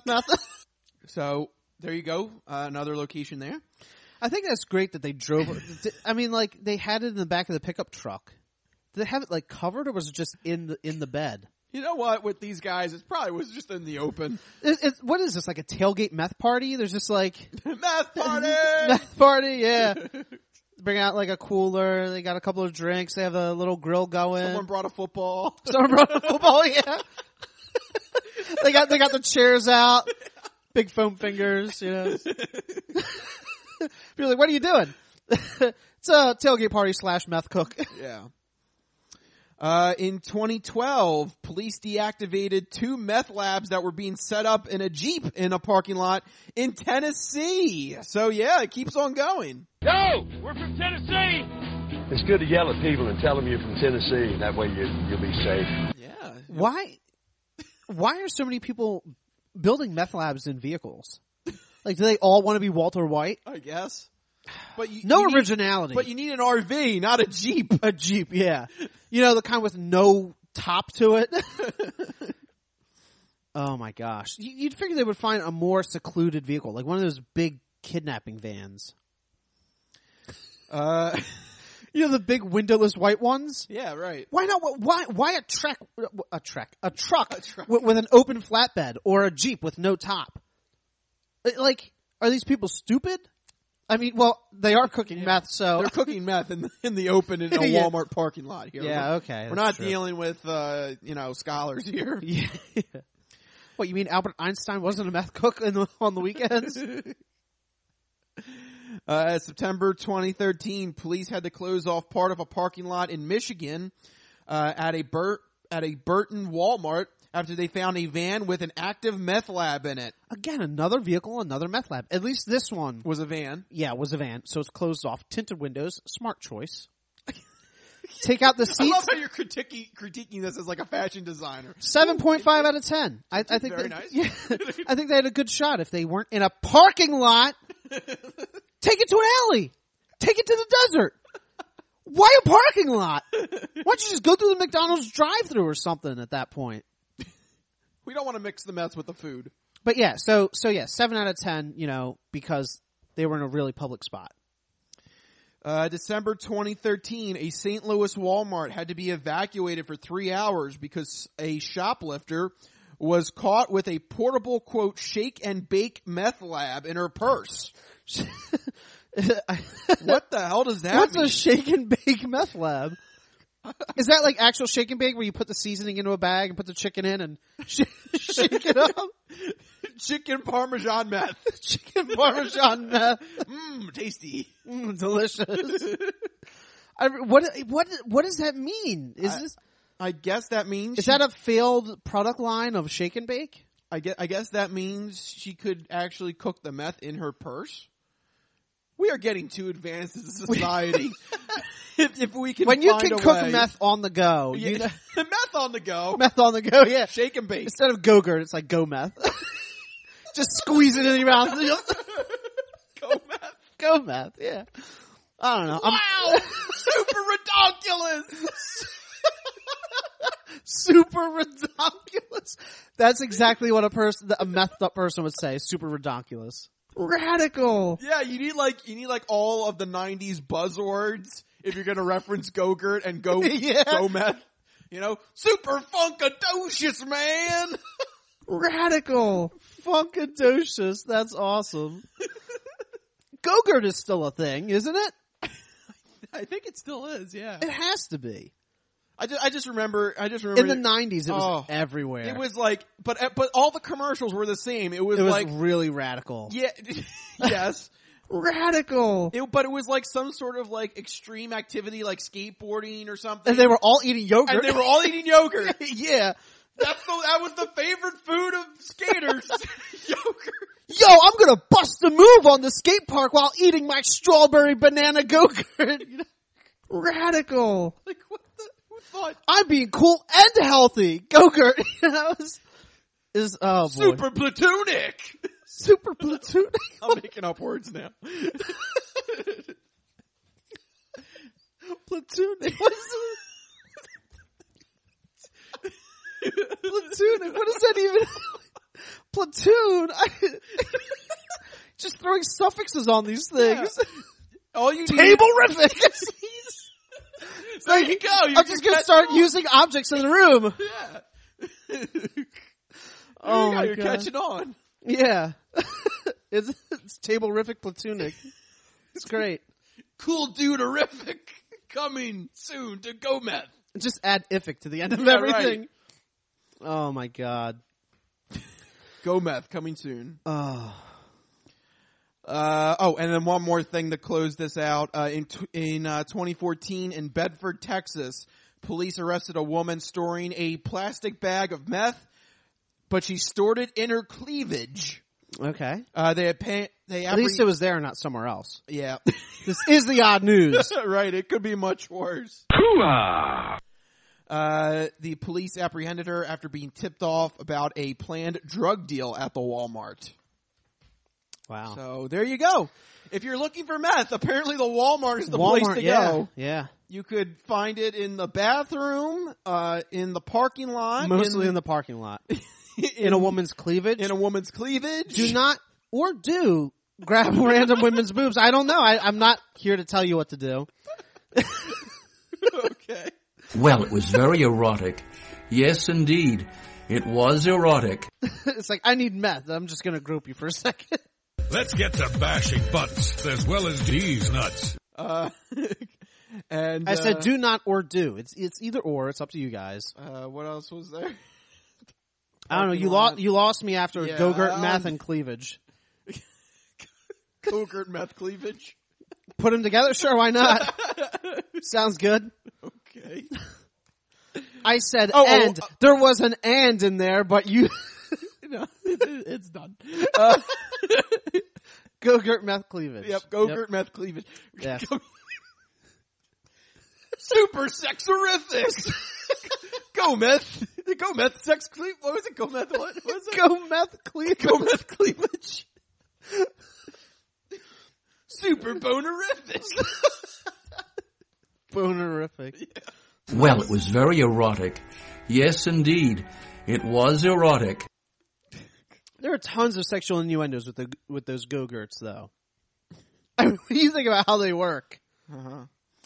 So there you go. Another location there. I think that's great that they drove. I mean, like they had it in the back of the pickup truck. Did they have it like covered, or was it just in the bed? You know what? With these guys, it probably was just in the open. What is this? Like a tailgate meth party? There's just like meth party. Meth party. Yeah. Bring out like a cooler. They got a couple of drinks. They have a little grill going. Someone brought a football. Yeah. They got the chairs out. Big foam fingers, you know. People are like, what are you doing? It's a tailgate party / meth cook. Yeah. In 2012, police deactivated 2 meth labs that were being set up in a Jeep in a parking lot in Tennessee. So yeah, it keeps on going. Yo, we're from Tennessee. It's good to yell at people and tell them you're from Tennessee. That way you'll be safe. Yeah. Why are so many people building meth labs in vehicles? Like, do they all want to be Walter White? I guess. But originality. But you need an RV, not a Jeep. A Jeep, yeah. You know, the kind with no top to it. Oh my gosh. You'd figure they would find a more secluded vehicle, like one of those big kidnapping vans. You know, the big windowless white ones? Yeah, right. Why not? Why a truck with an open flatbed, or a Jeep with no top? Like, are these people stupid? I mean, well, they are cooking meth, so they're cooking meth in the open in a Walmart parking lot here. Yeah, okay. We're not dealing with scholars here. Yeah. What, you mean Albert Einstein wasn't a meth cook on the weekends? September 2013, police had to close off part of a parking lot in Michigan at a Burton Walmart after they found a van with an active meth lab in it. Again, another vehicle, another meth lab. At least this one was a van. Yeah, it was a van. So it's closed off. Tinted windows. Smart choice. Take out the seats. I love how you're critiquing this as like a fashion designer. 7.5 out of 10. I think very nice. Yeah, I think they had a good shot. If they weren't in a parking lot, take it to an alley. Take it to the desert. Why a parking lot? Why don't you just go through the McDonald's drive-thru or something at that point? We don't want to mix the mess with the food. But yeah, so yeah, 7 out of 10, because they were in a really public spot. December 2013, a St. Louis Walmart had to be evacuated for 3 hours because a shoplifter was caught with a portable, quote, shake and bake meth lab in her purse. What the hell does that mean? What's a shake and bake meth lab? Is that like actual shake and bake where you put the seasoning into a bag and put the chicken in and shake it up? Chicken Parmesan meth. Chicken Parmesan meth. Tasty. Delicious. What does that mean? I guess that means... Is that a failed product line of shake and bake? I guess that means she could actually cook the meth in her purse. We are getting too advanced as a society. if we can, when you find can a cook way. meth on the go, Yeah. you know, Meth on the go, meth on the go, yeah. Shake and bake. Instead of Go-Gurt, it's like Go Meth. Just squeeze it in your mouth. Go meth. Go Meth, yeah. I don't know. Wow, super redonkulous. Super redonkulous. That's exactly what a methed up person would say. Super redonkulous. Radical. Yeah, you need like all of the 90s buzzwords if you're gonna reference Go-Gurt and Go Meth. You know, super funkadocious, man. Radical. Funkadocious. That's awesome. Go-Gurt is still a thing, isn't it? I think it still is, yeah. It has to be. I just remember in the 90s it was everywhere. It was like, but all the commercials were the same. It was like really radical. Yeah, yes. Radical. But it was like some sort of like extreme activity, like skateboarding or something. And they were all eating yogurt. Yeah. That was the favorite food of skaters. Yogurt. Yo, I'm gonna bust a move on the skate park while eating my strawberry banana Go-Gurt. Radical. Like what the? Who thought? I'm being cool and healthy. Go-Gurt. Is oh boy. Super platonic. Super platonic. I'm making up words now. Platonic. What is it? Platonic. What does that even? Platoon. Just throwing suffixes on these things. Yeah. All you Table-rific. There you go. I'm just gonna start using objects in the room. Yeah. Oh my you're God. catching on. Yeah. It's table-rific platonic. It's great. Cool dude-erific coming soon to Go Meth. Just add ific to the end of Yeah, everything. right. Oh my God. Go Meth coming soon. Oh. And then one more thing to close this out. In 2014 in Bedford, Texas, police arrested a woman storing a plastic bag of meth, but she stored it in her cleavage. Okay. At least it was there, not somewhere else. Yeah. This is the odd news. Right. It could be much worse. The police apprehended her after being tipped off about a planned drug deal at the Walmart. Wow. So there you go. If you're looking for meth, apparently the Walmart is the place to go. Yeah. You could find it in the bathroom, in the parking lot. Mostly in the parking lot. In a woman's cleavage. In a woman's cleavage. Do not or do grab random women's boobs. I don't know. I'm not here to tell you what to do. Okay. Well, it was very erotic. Yes, indeed. It was erotic. It's like, I need meth. I'm just going to group you for a second. Let's get to bashing butts as well as these nuts. And I said do not or do. It's either or. It's up to you guys. What else was there? I don't know. You lost me after Go-Gurt, meth, and cleavage. Go-Gurt, meth, cleavage. Put them together? Sure, why not? Sounds good. Okay. I said there was an and in there, but you... No, it's done. Go-Gurt, meth, cleavage. Yep, Go-Gurt, meth, cleavage. Yeah. Super sexorific. Go meth. Go meth sex cleavage. What was it? Go meth what? What was it? Go meth cleavage. Go meth cleavage. Super bonerific. Bonerific. Yeah. Well, it was very erotic. Yes, indeed. It was erotic. There are tons of sexual innuendos with those Go-Gurts, though. I mean, when you think about how they work. Uh-huh.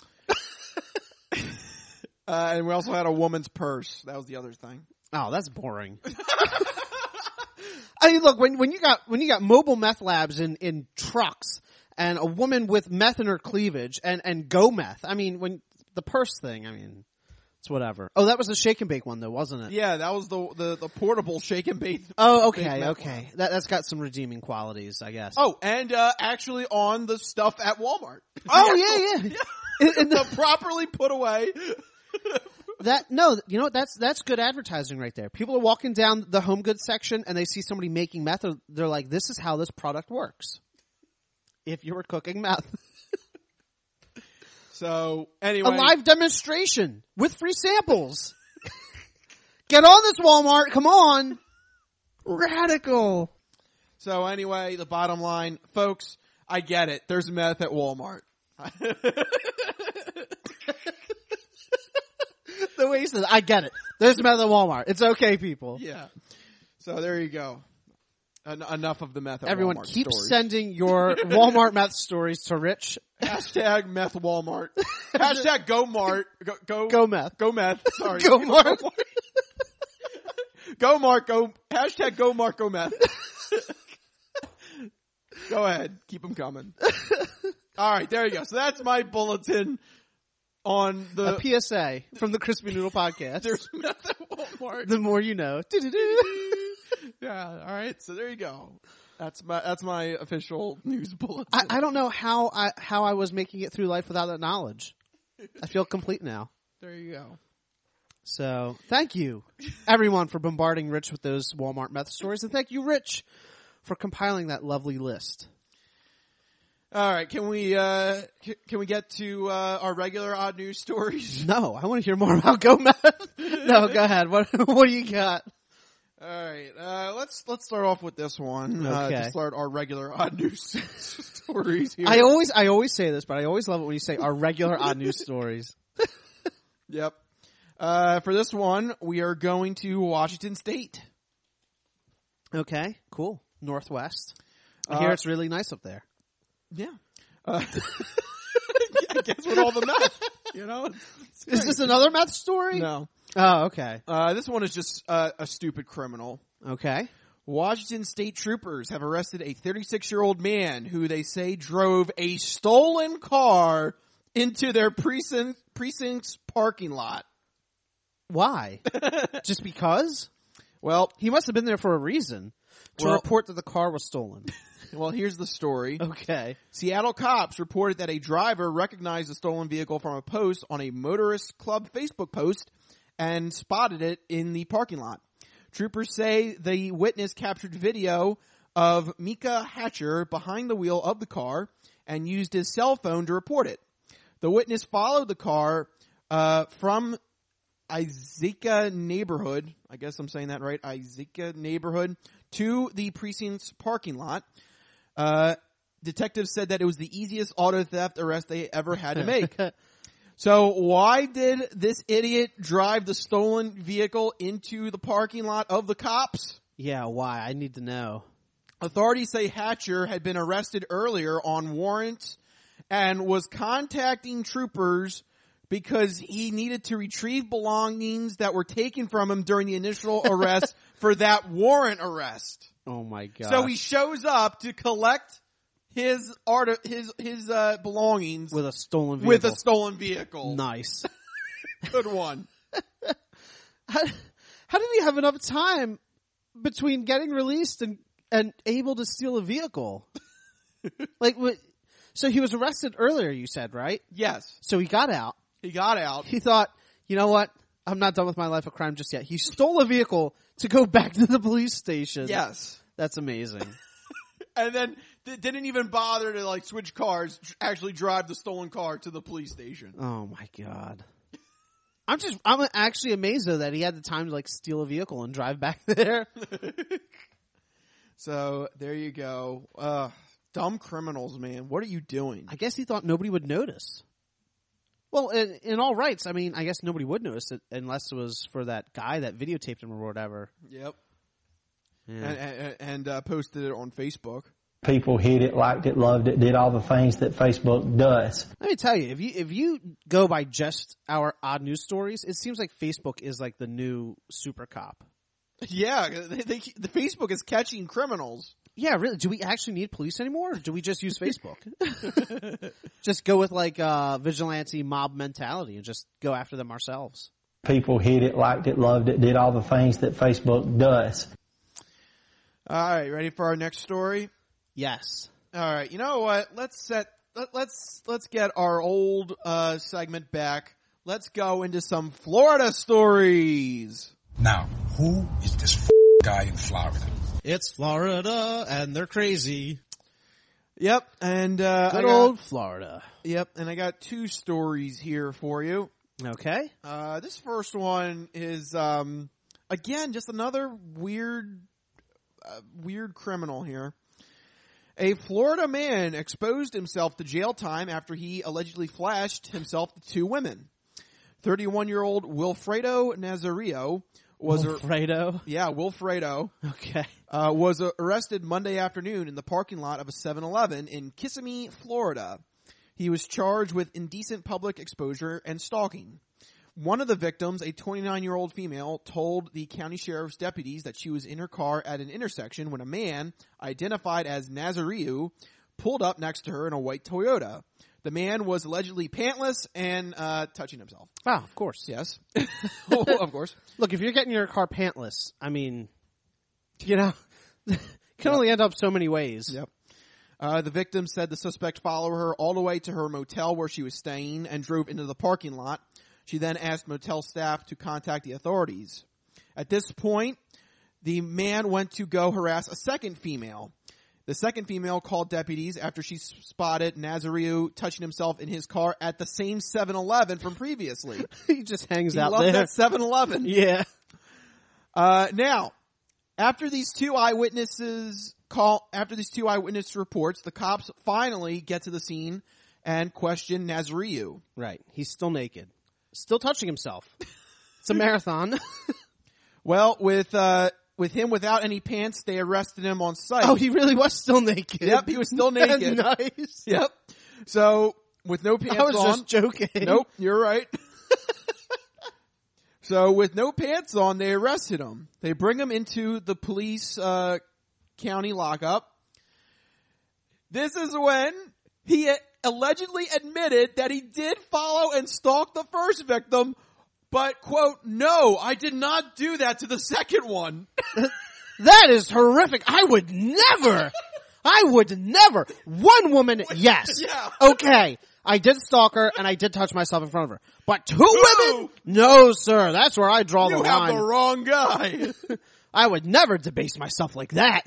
And we also had a woman's purse. That was the other thing. Oh, that's boring. I mean, look, when you got mobile meth labs in trucks and a woman with meth in her cleavage and Go Meth. I mean, when the purse thing, I mean, it's whatever. Oh, that was the shake and bake one though, wasn't it? Yeah, that was the portable shake and bake. Oh, okay. That's got some redeeming qualities, I guess. Oh, and actually on the stuff at Walmart. Oh, yeah. In the properly put away. you know what? That's good advertising right there. People are walking down the home goods section and they see somebody making meth. They're like, "This is how this product works." If you were cooking meth. So anyway, a live demonstration with free samples. Get on this, Walmart! Come on, radical. So anyway, the bottom line, folks, I get it. There's meth at Walmart. The way he says, I get it. There's meth at Walmart. It's okay, people. Yeah. So there you go. Enough of the meth at Everyone, Walmart keep stories. sending your Walmart meth stories to Rich. Hashtag meth Walmart. Hashtag go Mart. Go meth. Go meth. Sorry. Go Mart. Go Mart. Go. Hashtag go Mart. Go meth. Go ahead. Keep them coming. All right. There you go. So that's my bulletin on the a PSA from the Crispy Noodle Podcast. There's meth at Walmart. The more you know. Yeah. All right. So there you go. That's my official news bulletin. I don't know how I was making it through life without that knowledge. I feel complete now. There you go. So thank you, everyone, for bombarding Rich with those Walmart meth stories, and thank you, Rich, for compiling that lovely list. All right, can we get to our regular odd news stories? No, I want to hear more about Go Meth. No, go ahead. What do you got? All right, let's start off with this one. Okay. To start our regular odd news stories here. I always say this, but I always love it when you say our regular odd news stories. Yep. For this one, we are going to Washington State. Okay, cool. Northwest. I hear it's really nice up there. Yeah. I guess with all the meth, you know. Is this another meth story? No. Oh, okay. This one is just a stupid criminal. Okay. Washington State troopers have arrested a 36-year-old man who they say drove a stolen car into their precinct's parking lot. Why? Just because? Well, he must have been there for a reason. To report that the car was stolen. Well, here's the story. Okay. Seattle cops reported that a driver recognized the stolen vehicle from a post on a motorist club Facebook post and spotted it in the parking lot. Troopers say the witness captured video of Micah Hatcher behind the wheel of the car and used his cell phone to report it. The witness followed the car from Izika neighborhood, I guess I'm saying that right, Izika neighborhood, to the precinct's parking lot. Detectives said that it was the easiest auto theft arrest they ever had to make. So why did this idiot drive the stolen vehicle into the parking lot of the cops? Yeah, why? I need to know. Authorities say Hatcher had been arrested earlier on warrants and was contacting troopers because he needed to retrieve belongings that were taken from him during the initial arrest for that warrant arrest. Oh my god. So he shows up to collect his belongings with a stolen vehicle. Nice. Good one. How did he have enough time between getting released and able to steal a vehicle? So he was arrested earlier, you said, right? Yes. So he got out. He thought, you know what? I'm not done with my life of crime just yet. He stole a vehicle to go back to the police station. Yes. That's amazing. And then didn't even bother to switch cars, actually drive the stolen car to the police station. Oh my god. I'm actually amazed though that he had the time to steal a vehicle and drive back there. So there you go. Dumb criminals, man. What are you doing? I guess he thought nobody would notice. Well, in all rights, I mean, I guess nobody would notice it unless it was for that guy that videotaped him or whatever. Yep. Yeah. And posted it on Facebook. People hit it, liked it, loved it, did all the things that Facebook does. Let me tell you, if you go by just our odd news stories, it seems like Facebook is like the new super cop. Yeah, the Facebook is catching criminals. Yeah, really. Do we actually need police anymore? Or do we just use Facebook? Just go with vigilante mob mentality and just go after them ourselves. People hit it, liked it, loved it, did all the things that Facebook does. All right, ready for our next story? Yes. All right. You know what? Let's get our old segment back. let's go into some Florida stories. Now, who is this guy in Florida? It's Florida, and they're crazy. Yep, and good old Florida. Yep, and I got 2 stories here for you. Okay. This first one is again just another weird criminal here. A Florida man exposed himself to jail time after he allegedly flashed himself to 2 women. 31-year-old Wilfredo Nazario was Wilfredo? Wilfredo. Okay. Was arrested Monday afternoon in the parking lot of a 7-Eleven in Kissimmee, Florida. He was charged with indecent public exposure and stalking. One of the victims, a 29-year-old female, told the county sheriff's deputies that she was in her car at an intersection when a man, identified as Nazario, pulled up next to her in a white Toyota. The man was allegedly pantless and touching himself. Oh, of course. Yes. Of course. Look, if you're getting your car pantless, I mean, you know, it can only end up so many ways. Yep. The victim said the suspect followed her all the way to her motel where she was staying and drove into the parking lot. She then asked motel staff to contact the authorities. At this point, the man went to go harass a second female. The second female called deputies after she spotted Nazario touching himself in his car at the same 7-Eleven from previously. He just hangs out there. He there. loves that 7-Eleven. Yeah. Now, after these 2 eyewitness reports, the cops finally get to the scene and question Nazario. Right. He's still naked. Still touching himself. It's a marathon. Well, with him without any pants, they arrested him on site. Oh, he really was still naked. Yep, he was still naked. Nice. Yep. So, with no pants on. I was just joking. Nope, you're right. So, with no pants on, they arrested him. They bring him into the police county lockup. This is when he allegedly admitted that he did follow and stalk the first victim, but, quote, no, I did not do that to the second one. That is horrific. I would never. One woman, yes. Yeah. Okay. I did stalk her and I did touch myself in front of her. But 2 women? No, sir. That's where I draw the line. You have the wrong guy. I would never debase myself like that.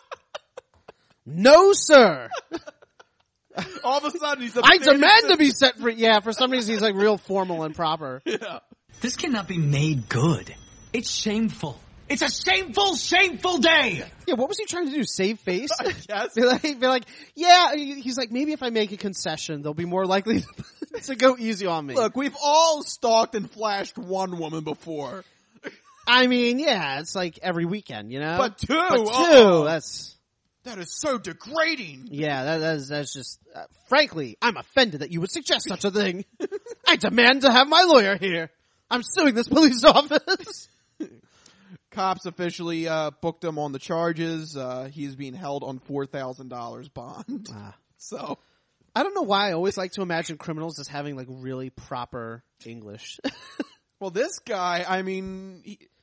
No, sir. All of a sudden he's I demand to be set free. Yeah, for some reason he's like real formal and proper. Yeah. This cannot be made good. It's shameful. It's a shameful, shameful day. Yeah, what was he trying to do? Save face? Yes. Be like, yeah, he's like, maybe if I make a concession, they'll be more likely to go easy on me. Look, we've all stalked and flashed one woman before. I mean, yeah, it's like every weekend, you know? But 2? That is so degrading. Yeah, that's just, frankly, I'm offended that you would suggest such a thing. I demand to have my lawyer here. I'm suing this police office. Cops officially booked him on the charges. He's being held on $4,000 bond. So, I don't know why I always like to imagine criminals as having like really proper English. Well, this guy, I mean,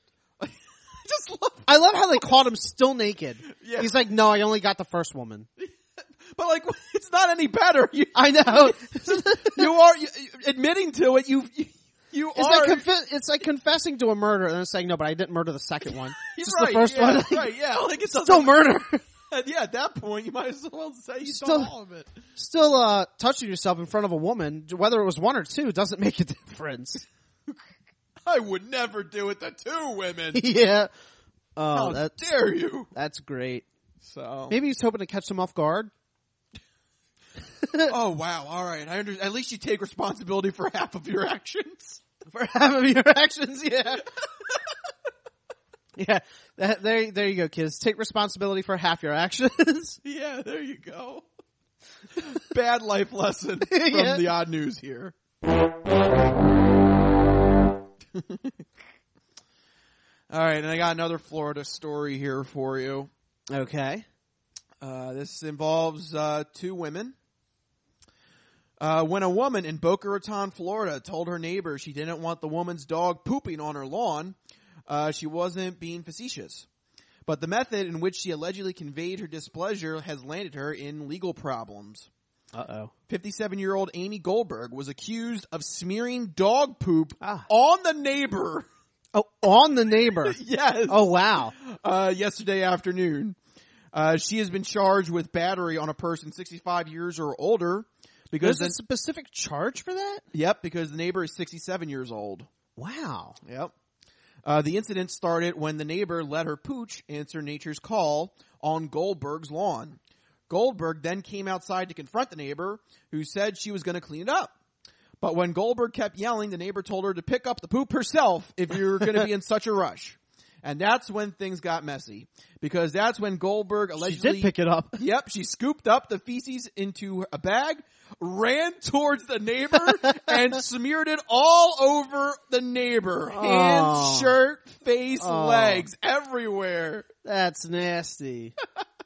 I love how they caught him still naked. Yeah. He's like, no, I only got the first woman. But like, it's not any better. I know. You are admitting to it. It's like confessing to a murder and then saying, no, but I didn't murder the second one. Just right, the first yeah, one. Right, yeah. Like it's still murder. Yeah, at that point, you might as well say you saw all of it. Still, touching yourself in front of a woman, whether it was 1 or 2, doesn't make a difference. I would never do it to 2 women. Yeah. Oh, how dare you? That's great. So maybe he's hoping to catch them off guard. Oh wow! All right, at least you take responsibility for half of your actions. For half of your actions, yeah. Yeah, there you go, kids. Take responsibility for half your actions. Yeah, there you go. Bad life lesson from the Odd News here. All right, and I got another Florida story here for you. Okay. This involves 2 women. When a woman in Boca Raton, Florida, told her neighbor she didn't want the woman's dog pooping on her lawn, she wasn't being facetious. But the method in which she allegedly conveyed her displeasure has landed her in legal problems. Uh-oh. 57-year-old Amy Goldberg was accused of smearing dog poop on the neighbor. Oh, on the neighbor. Yes. Oh, wow. Yesterday afternoon. She has been charged with battery on a person 65 years or older. Because There's a specific charge for that? Yep, because the neighbor is 67 years old. Wow. Yep. The incident started when the neighbor let her pooch answer nature's call on Goldberg's lawn. Goldberg then came outside to confront the neighbor, who said she was going to clean it up. But when Goldberg kept yelling, the neighbor told her to pick up the poop herself if you're going to be in such a rush. And that's when things got messy. Because that's when Goldberg allegedly... She did pick it up. Yep, she scooped up the feces into a bag, ran towards the neighbor, and smeared it all over the neighbor. Hands, shirt, face, legs, everywhere. That's nasty.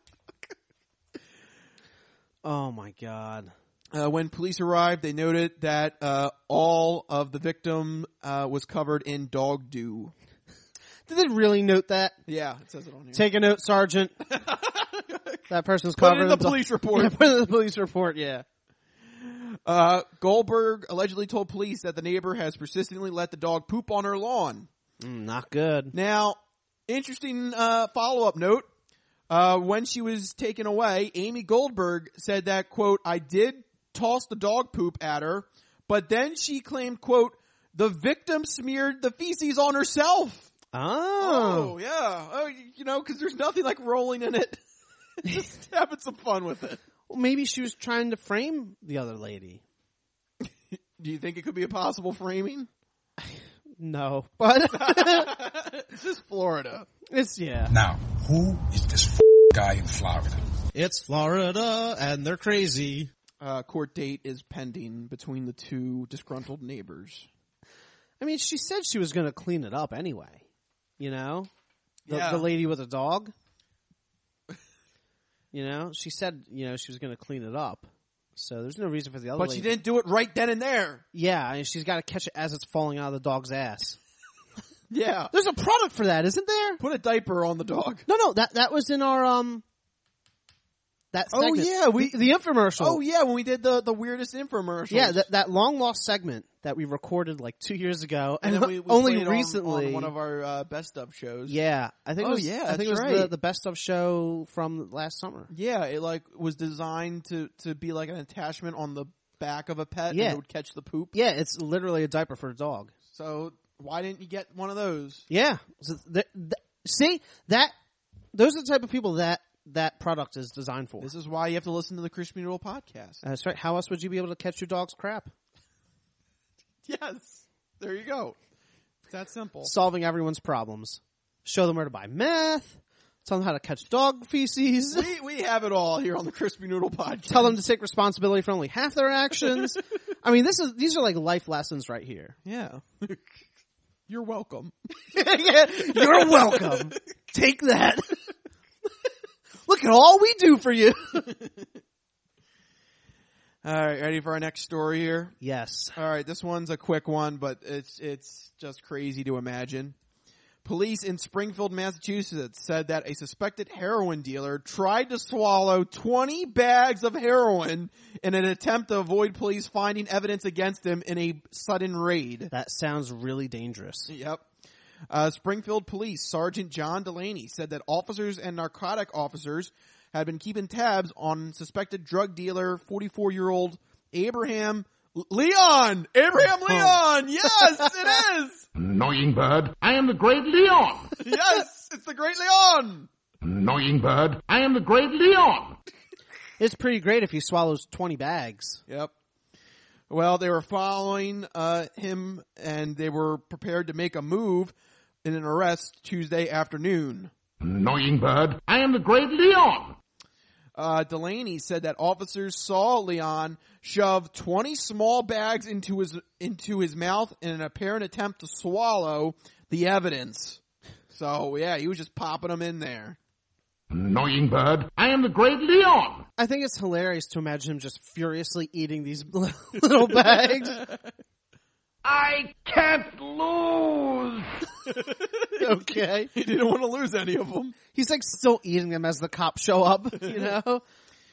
Oh my God. When police arrived, they noted that all of the victim was covered in dog dew. Did they really note that? Yeah, it says it on here. Take a note, Sergeant. That person's Put covered it in the police report. Yeah, put it in the police report, yeah. Goldberg allegedly told police that the neighbor has persistently let the dog poop on her lawn. Not good. Now, interesting follow-up note. When she was taken away, Amy Goldberg said that, quote, I did toss the dog poop at her, but then she claimed, quote, the victim smeared the feces on herself. Oh, yeah. Oh, you know, because there's nothing like rolling in it. Just having some fun with it. Well, maybe she was trying to frame the other lady. Do you think it could be a possible framing? No, but it's just Florida. Yeah. Now, who is this guy in Florida? It's Florida, and they're crazy. Court date is pending between the two disgruntled neighbors. I mean, she said she was going to clean it up anyway. You know? Yeah. The lady with a dog. You know? She said, she was going to clean it up. So there's no reason for the other lady. But she didn't do it right then and there. Yeah, I mean, she's got to catch it as it's falling out of the dog's ass. Yeah. There's a product for that, isn't there? Put a diaper on the dog. No, that was in our, that segment. Oh, yeah. The infomercial. Oh, yeah, when we did the weirdest infomercial. Yeah, that long-lost segment that we recorded like 2 years ago. And then we only played recently. on one of our best of shows. Yeah. I think it was right. the best of show from last summer. Yeah, it was designed to be like an attachment on the back of a pet and it would catch the poop. Yeah, it's literally a diaper for a dog. So why didn't you get one of those? Yeah. So see, those are the type of people that product is designed for. This is why you have to listen to the Crispy Noodle podcast. That's right. How else would you be able to catch your dog's crap? Yes. There you go. It's that simple. Solving everyone's problems. Show them where to buy meth. Tell them how to catch dog feces. We have it all here on the Crispy Noodle podcast. Tell them to take responsibility for only half their actions. I mean, these are like life lessons right here. Yeah. You're welcome. Yeah, you're welcome. Take that. Look at all we do for you. All right, ready for our next story here? Yes. All right, this one's a quick one, but it's just crazy to imagine. Police in Springfield, Massachusetts said that a suspected heroin dealer tried to swallow 20 bags of heroin in an attempt to avoid police finding evidence against him in a sudden raid. That sounds really dangerous. Yep. Springfield Police Sergeant John Delaney said that officers and narcotic officers had been keeping tabs on suspected drug dealer 44-year-old Abraham Leon! Yes, it is! Annoying bird, I am the great Leon! Yes, it's the great Leon! Annoying bird, I am the great Leon! It's pretty great if he swallows 20 bags. Yep. Well, they were following him, and they were prepared to make a move in an arrest Tuesday afternoon. Annoying bird, I am the great Leon! Delaney said that officers saw Leon shove 20 small bags into his mouth in an apparent attempt to swallow the evidence. So, yeah, he was just popping them in there. Annoying bird, I am the great Leon! I think it's hilarious to imagine him just furiously eating these little bags. I can't lose! Okay. He didn't want to lose any of them. He's like still eating them as the cops show up, you know?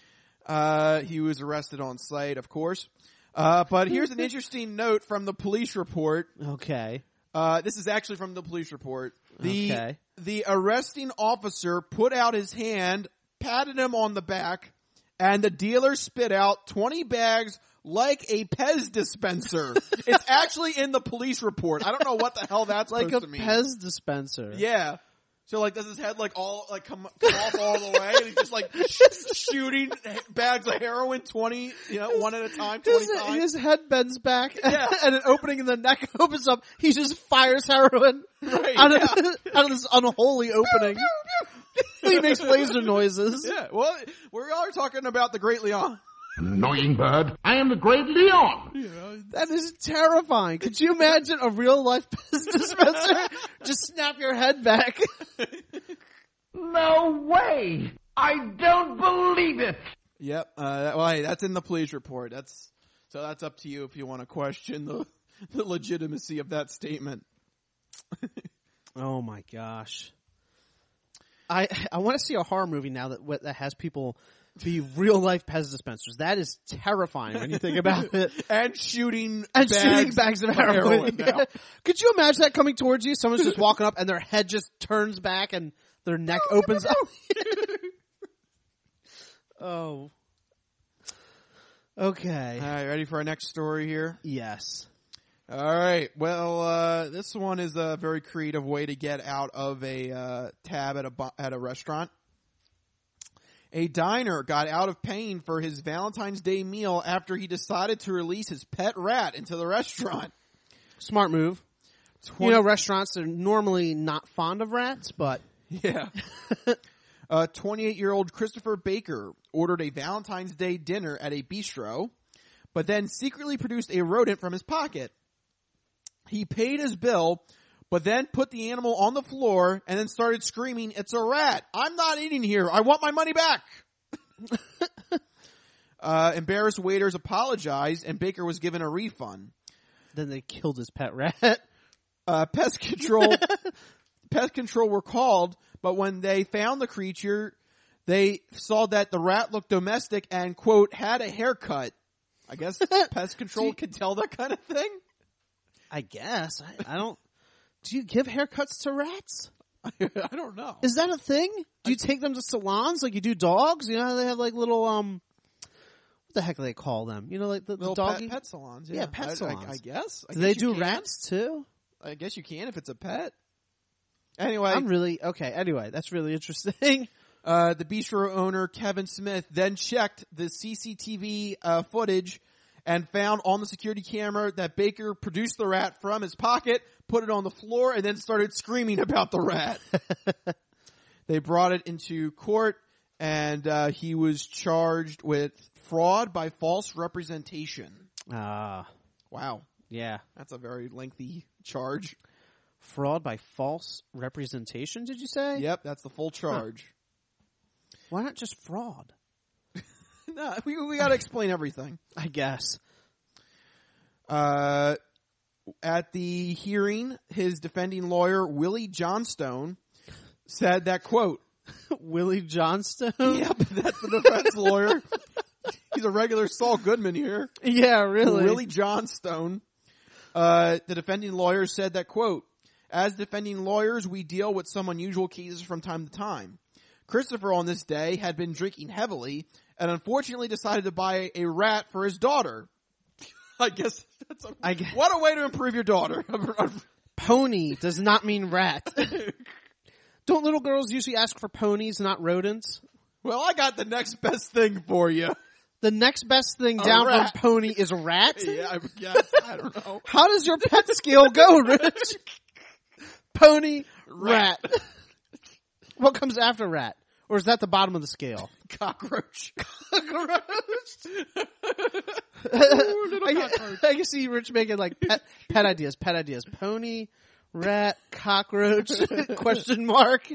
He was arrested on site, of course. But here's an interesting note from the police report. Okay. This is actually from the police report. The arresting officer put out his hand, patted him on the back, and the dealer spit out 20 bags like a Pez dispenser. It's actually in the police report. I don't know what the hell that's like supposed to mean. Like a Pez dispenser. Yeah. So like, does his head like all like come off all the way, and he's just like shooting bags of heroin 20, one at a time, 20 times. His head bends back, and an opening in the neck opens up. He just fires heroin out of this unholy opening. He makes laser noises. Yeah, well, we are talking about the Great Leon. Annoying bird. I am the Great Leon. That is terrifying. Could you imagine a real life Pez dispenser? Just snap your head back. No way. I don't believe it. Yep. Hey, that's in the police report. That's up to you if you want to question the legitimacy of that statement. Oh my gosh. I want to see a horror movie now that has people be real life Pez dispensers. That is terrifying when you think about it. And shooting bags of heroin. Could you imagine that coming towards you? Someone's just walking up and their head just turns back and their neck opens up. Oh. Okay. All right, ready for our next story here? Yes. All right. Well, this one is a very creative way to get out of a tab at a restaurant. A diner got out of paying for his Valentine's Day meal after he decided to release his pet rat into the restaurant. Smart move. Restaurants are normally not fond of rats, but... Yeah. 28-year-old Christopher Baker ordered a Valentine's Day dinner at a bistro, but then secretly produced a rodent from his pocket. He paid his bill, but then put the animal on the floor and then started screaming, "It's a rat! I'm not eating here! I want my money back!" Embarrassed waiters apologized and Baker was given a refund. Then they killed his pet rat. Pest control were called, but when they found the creature, they saw that the rat looked domestic and, quote, had a haircut. I guess pest control can tell that kind of thing. I guess. I don't... Do you give haircuts to rats? I don't know. Is that a thing? Do you take them to salons like you do dogs? You know how they have like little, what the heck do they call them? Like the doggy? Pet salons. Yeah, pet salons. I guess. Do they do rats too? I guess you can if it's a pet. Anyway. Anyway, that's really interesting. The bistro owner, Kevin Smith, then checked the CCTV footage and found on the security camera that Baker produced the rat from his pocket, put it on the floor, and then started screaming about the rat. They brought it into court, and he was charged with fraud by false representation. Wow. Yeah. That's a very lengthy charge. Fraud by false representation, did you say? Yep, that's the full charge. Huh. Why not just fraud? No, we got to explain everything. I guess. At the hearing, his defending lawyer, Willie Johnstone, said that, quote... Willie Johnstone? Yep, that's the defense lawyer. He's a regular Saul Goodman here. Yeah, really. Willie Johnstone. The defending lawyer said that, quote, "As defending lawyers, we deal with some unusual cases from time to time. Christopher on this day had been drinking heavily and unfortunately decided to buy a rat for his daughter." I guess that's what a way to improve your daughter. Pony does not mean rat. Don't little girls usually ask for ponies, not rodents? Well, I got the next best thing for you. The next best thing down from pony is rat? Yeah, I guess. I don't know. How does your pet scale go, Rich? Pony, rat. What comes after rat? Or is that the bottom of the scale? Cockroach. I can see Rich making like pet ideas. Pony, rat, cockroach, question mark.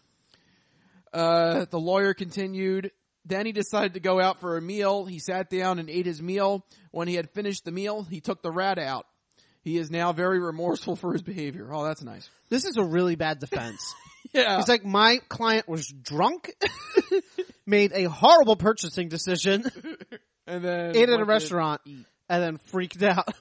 The lawyer continued. Then he decided to go out for a meal. He sat down and ate his meal. When he had finished the meal, he took the rat out. He is now very remorseful for his behavior. Oh, that's nice. This is a really bad defense. Yeah. He's like, my client was drunk made a horrible purchasing decision, and then ate at a restaurant, and then freaked out.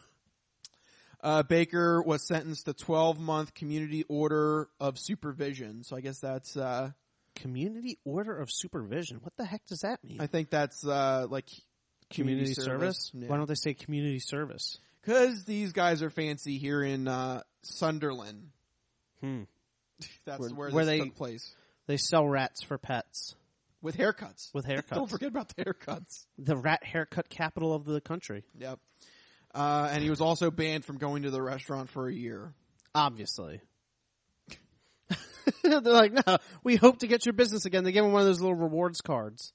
Baker was sentenced to 12-month community order of supervision. So I guess that's community order of supervision. What the heck does that mean? I think that's like community service. Yeah. Why don't they say community service? Because these guys are fancy here in Sunderland. That's where this took place. They sell rats for pets. With haircuts. Don't forget about the haircuts. The rat haircut capital of the country. Yep. And he was also banned from going to the restaurant for a year. Obviously. They're like, no, we hope to get your business again. They give him one of those little rewards cards.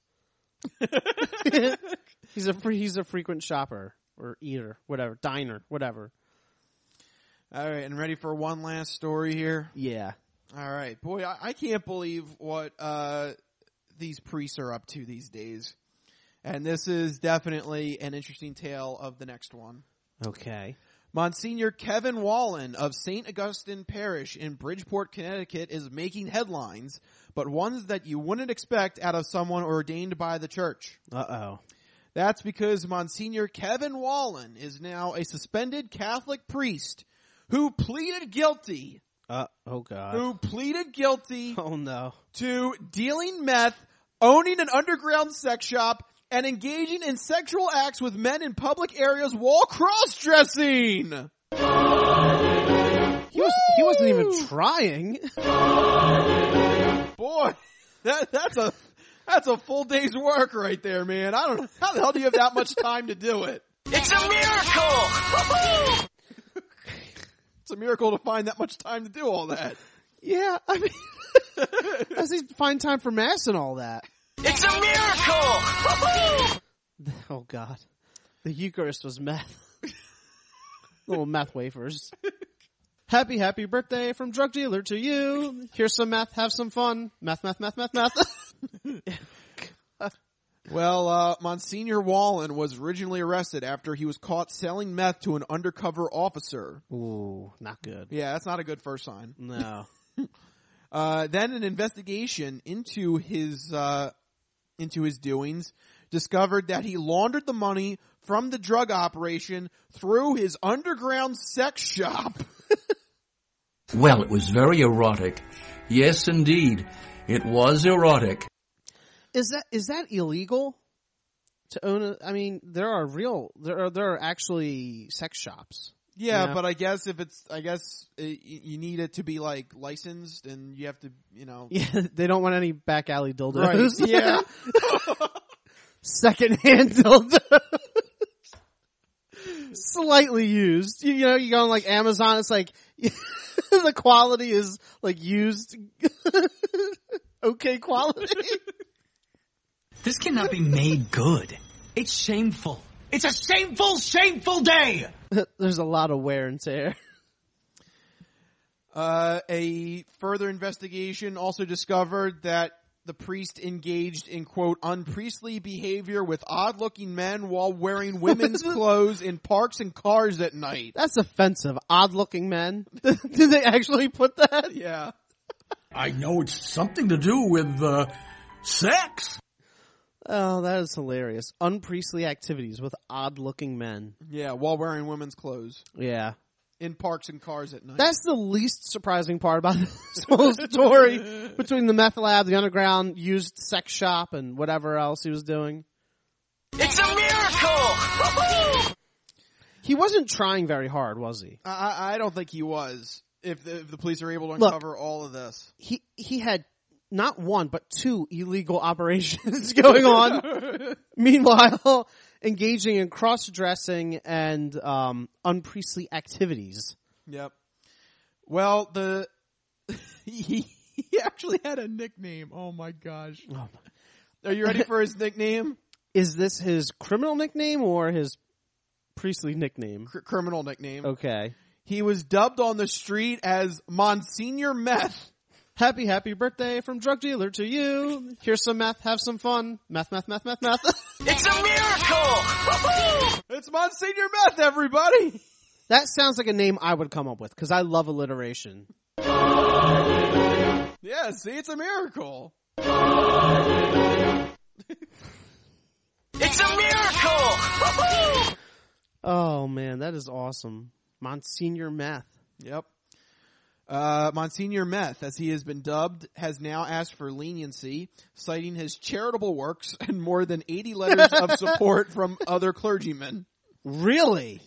He's a frequent shopper or eater, whatever, diner, whatever. All right, and ready for one last story here? Yeah. All right. Boy, I can't believe what these priests are up to these days. And this is definitely an interesting tale of the next one. Okay. Monsignor Kevin Wallen of St. Augustine Parish in Bridgeport, Connecticut is making headlines, but ones that you wouldn't expect out of someone ordained by the church. Uh-oh. That's because Monsignor Kevin Wallen is now a suspended Catholic priest who pleaded guilty. Oh God. Who pleaded guilty. Oh no. To dealing meth, owning an underground sex shop, and engaging in sexual acts with men in public areas while cross-dressing. He wasn't even trying. Boy, that's a full day's work right there, man. I don't know. How the hell do you have that much time to do it? It's a miracle! It's a miracle to find that much time to do all that. Yeah, I mean, I see find time for mass and all that. It's a miracle! Oh God, the Eucharist was meth. Little meth wafers. Happy birthday from drug dealer to you. Here's some meth, have some fun. Meth. Well, Monsignor Wallen was originally arrested after he was caught selling meth to an undercover officer. Ooh, not good. Yeah, that's not a good first sign. No. Then an investigation into his doings discovered that he laundered the money from the drug operation through his underground sex shop. Well, it was very erotic. Yes, indeed. It was erotic. Is that illegal to own I mean, there are actually sex shops. Yeah, you know? but I guess you need it to be like licensed, and you have to, Yeah, they don't want any back alley dildos. Right. Yeah. Secondhand dildos. Slightly used. You go on like Amazon, it's like the quality is like used okay quality. This cannot be made good. It's shameful. It's a shameful day! There's a lot of wear and tear. A further investigation also discovered that the priest engaged in, quote, unpriestly behavior with odd-looking men while wearing women's clothes in parks and cars at night. That's offensive. Odd-looking men? Did they actually put that? Yeah. I know it's something to do with sex. Oh, that is hilarious. Unpriestly activities with odd-looking men. Yeah, while wearing women's clothes. Yeah. In parks and cars at night. That's the least surprising part about this whole story. Between the meth lab, the underground used sex shop, and whatever else he was doing. It's a miracle! He wasn't trying very hard, was he? I don't think he was. If the police are able to uncover all of this. He had not one, but two illegal operations going on. Meanwhile, engaging in cross-dressing and unpriestly activities. Yep. Well, he actually had a nickname. Oh my gosh. Oh. Are you ready for his nickname? Is this his criminal nickname or his priestly nickname? Criminal nickname. Okay. He was dubbed on the street as Monsignor Meth. Happy birthday from drug dealer to you. Here's some meth, have some fun. Meth. It's a miracle! It's Monsignor Meth, everybody! That sounds like a name I would come up with, because I love alliteration. Yeah, see, it's a miracle. It's a miracle! Oh man, that is awesome. Monsignor Meth. Yep. Monsignor Meth, as he has been dubbed, has now asked for leniency, citing his charitable works and more than 80 letters of support from other clergymen. Really?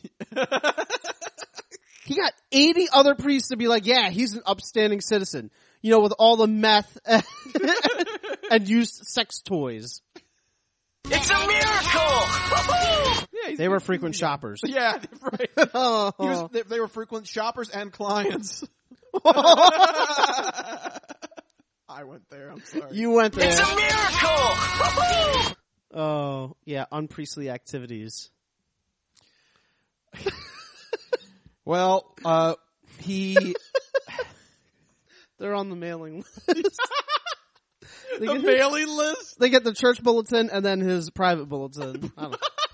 He got 80 other priests to be like, yeah, he's an upstanding citizen. You know, with all the meth and used sex toys. It's a miracle! Yeah, they were frequent shoppers. Yeah, right. They were frequent shoppers and clients. I went there. I'm sorry. You went there. It's a miracle! Oh, yeah, unpriestly activities. Well, they're on the mailing list. Mailing list? They get the church bulletin and then his private bulletin. I don't know.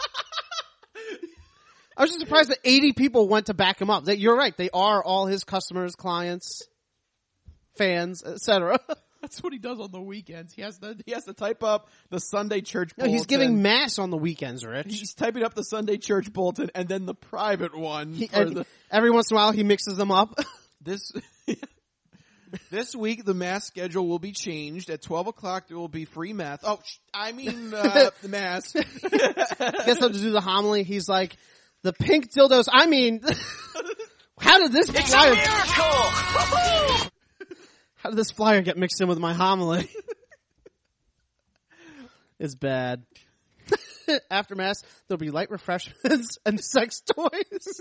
I was just surprised that 80 people went to back him up. You're right. They are all his customers, clients, fans, etc. That's what he does on the weekends. He has to type up the Sunday church bulletin. No, he's giving mass on the weekends, Rich. He's typing up the Sunday church bulletin and then the private one. Every once in a while he mixes them up. This week the mass schedule will be changed. At 12 o'clock there will be free math. Oh, the mass. Gets up to do the homily. He's like, the pink dildos. I mean, how did this flyer? It's a miracle! How did this flyer get mixed in with my homily? It's bad. After mass, there'll be light refreshments and sex toys.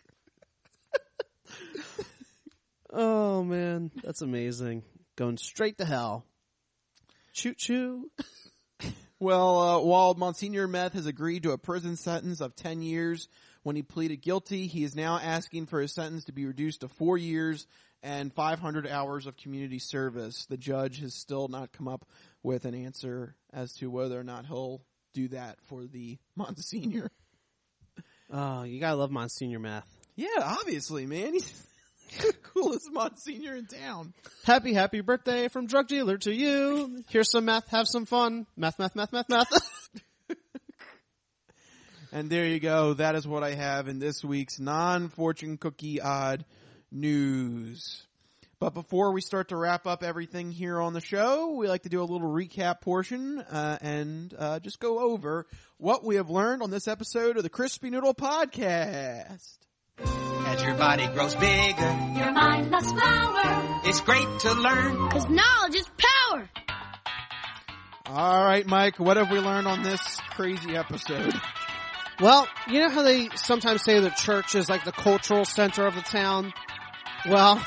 Oh man, that's amazing. Going straight to hell. Choo choo. Well, while Monsignor Meth has agreed to a prison sentence of 10 years when he pleaded guilty, he is now asking for his sentence to be reduced to 4 years and 500 hours of community service. The judge has still not come up with an answer as to whether or not he'll do that for the Monsignor. Oh, you gotta love Monsignor Meth. Yeah, obviously, man. He's the coolest Monsignor in town. Happy birthday from drug dealer to you. Here's some meth, have some fun. Meth. And there you go. That is what I have in this week's non-fortune cookie odd news. But before we start to wrap up everything here on the show, we like to do a little recap portion and just go over what we have learned on this episode of the Crispy Noodle Podcast. As your body grows bigger, your mind must flower. It's great to learn, 'cause knowledge is power. All right, Mike, what have we learned on this crazy episode? Well, you know how they sometimes say the church is like the cultural center of the town? Well,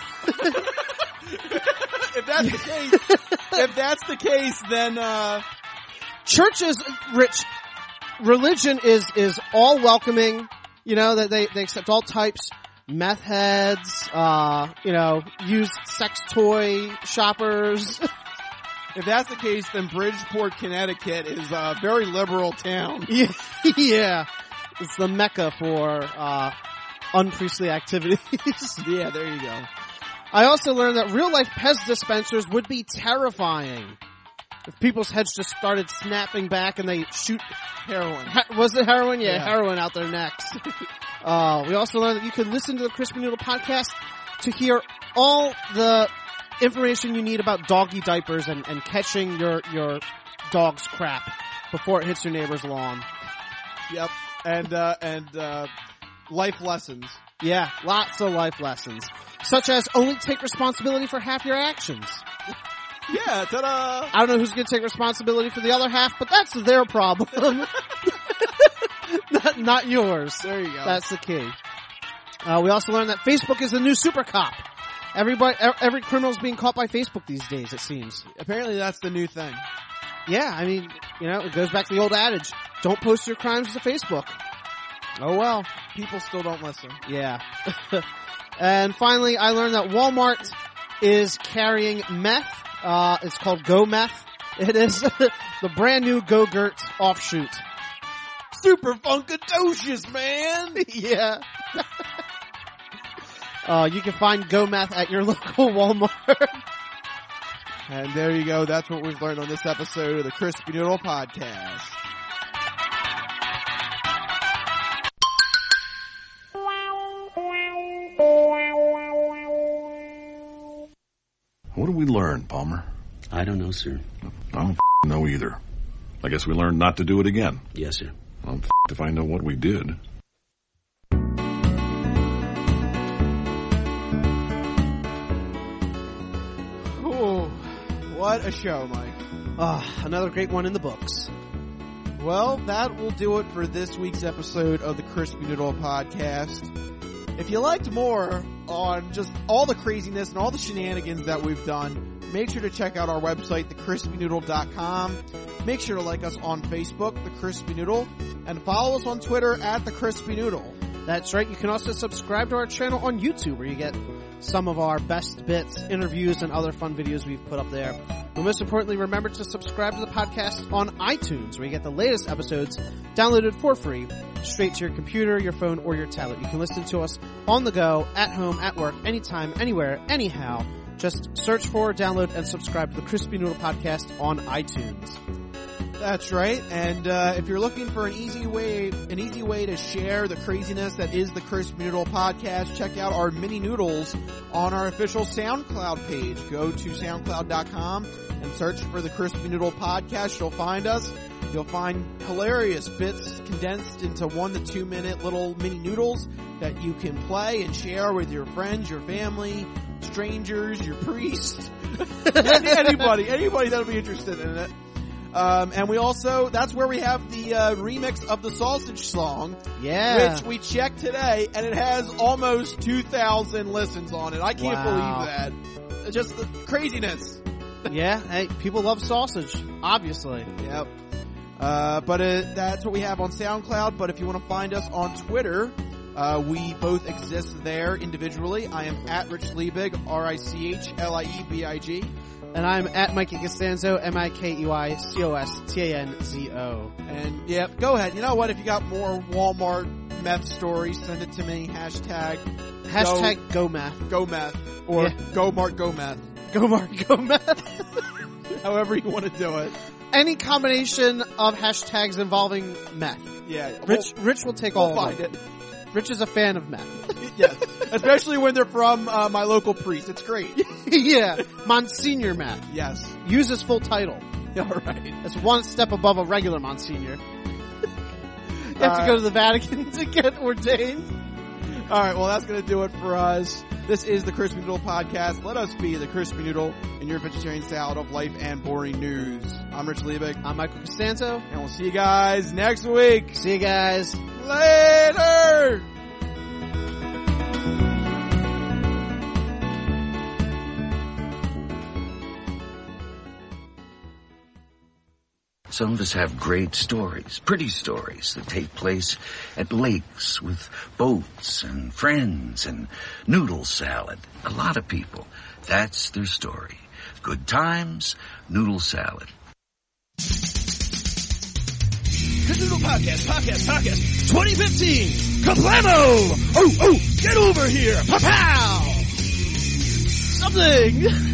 if that's the case, then churches, Rich, religion is all welcoming. You know, that they accept all types, meth heads, used sex toy shoppers. If that's the case, then Bridgeport, Connecticut is a very liberal town. Yeah. It's the mecca for unpriestly activities. Yeah, there you go. I also learned that real-life Pez dispensers would be terrifying if people's heads just started snapping back and they shoot heroin. Was it heroin? Yeah, heroin out their necks. We also learned that you can listen to the Crispy Noodle podcast to hear all the information you need about doggy diapers and catching your dog's crap before it hits your neighbor's lawn. Yep. And life lessons. Yeah, lots of life lessons. Such as only take responsibility for half your actions. Yeah, ta-da! I don't know who's going to take responsibility for the other half, but that's their problem. not yours. There you go. That's the key. We also learned that Facebook is the new super cop. Every criminal's being caught by Facebook these days, it seems. Apparently that's the new thing. Yeah, I mean, it goes back to the old adage. Don't post your crimes to Facebook. Oh well. People still don't listen. Yeah. And finally, I learned that Walmart is carrying meth. It's called Go Meth. It is the brand new Go-Gurt offshoot. Super funkadocious, man! Yeah. You can find Go Meth at your local Walmart. And there you go. That's what we've learned on this episode of the Crispy Noodle Podcast. What did we learn, Palmer? I don't know, sir. I don't know either. I guess we learned not to do it again. Yes, sir. I'm if I know what we did. Ooh, what a show, Mike. Another great one in the books. Well, that will do it for this week's episode of the Crispy Noodle Podcast. If you liked more on just all the craziness and all the shenanigans that we've done, make sure to check out our website, thecrispynoodle.com. Make sure to like us on Facebook, The Crispy Noodle, and follow us on Twitter at The Crispy Noodle. That's right. You can also subscribe to our channel on YouTube, where you get some of our best bits, interviews, and other fun videos we've put up there. But most importantly, remember to subscribe to the podcast on iTunes, where you get the latest episodes downloaded for free straight to your computer, your phone, or your tablet. You can listen to us on the go, at home, at work, anytime, anywhere, anyhow. Just search for, download, and subscribe to the Crispy Noodle Podcast on iTunes. That's right. And if you're looking for an easy way to share the craziness that is the Crispy Noodle Podcast, check out our mini noodles on our official SoundCloud page. Go to soundcloud.com and search for the Crispy Noodle Podcast. You'll find us. You'll find hilarious bits condensed into 1 to 2 minute little mini noodles that you can play and share with your friends, your family, strangers, your priest, anybody that'll be interested in it. And we also, that's where we have the remix of the Sausage Song. Yeah. Which we checked today, and it has almost 2,000 listens on it. I can't believe that. Just the craziness. Yeah, hey, people love sausage, obviously. Yep. But that's what we have on SoundCloud. But if you want to find us on Twitter, we both exist there individually. I am at Rich Liebig, RichLiebig. And I'm at Mikey Costanzo, MikeyCostanzo. And yep, go ahead. You know what? If you got more Walmart meth stories, send it to me. Hashtag Go Meth. Go Meth. Or Go Mart Go Meth. Go Mart Go Meth. However you want to do it. Any combination of hashtags involving meth. Yeah. Rich will take all of it. Rich is a fan of meth. Yes. Especially when they're from my local priest. It's great. Yeah. Monsignor Meth. Yes. Use his full title. All right. That's one step above a regular Monsignor. You have to go to the Vatican to get ordained. All right. Well, that's going to do it for us. This is the Crispy Noodle Podcast. Let us be the Crispy Noodle in your vegetarian salad of life and boring news. I'm Rich Liebig. I'm Michael Costanzo. And we'll see you guys next week. See you guys later. Some of us have great stories, pretty stories that take place at lakes with boats and friends and noodle salad. A lot of people, that's their story. Good times, noodle salad. Crispy Noodle Podcast 2015, Kablamo! Oh, get over here! Pow! Something!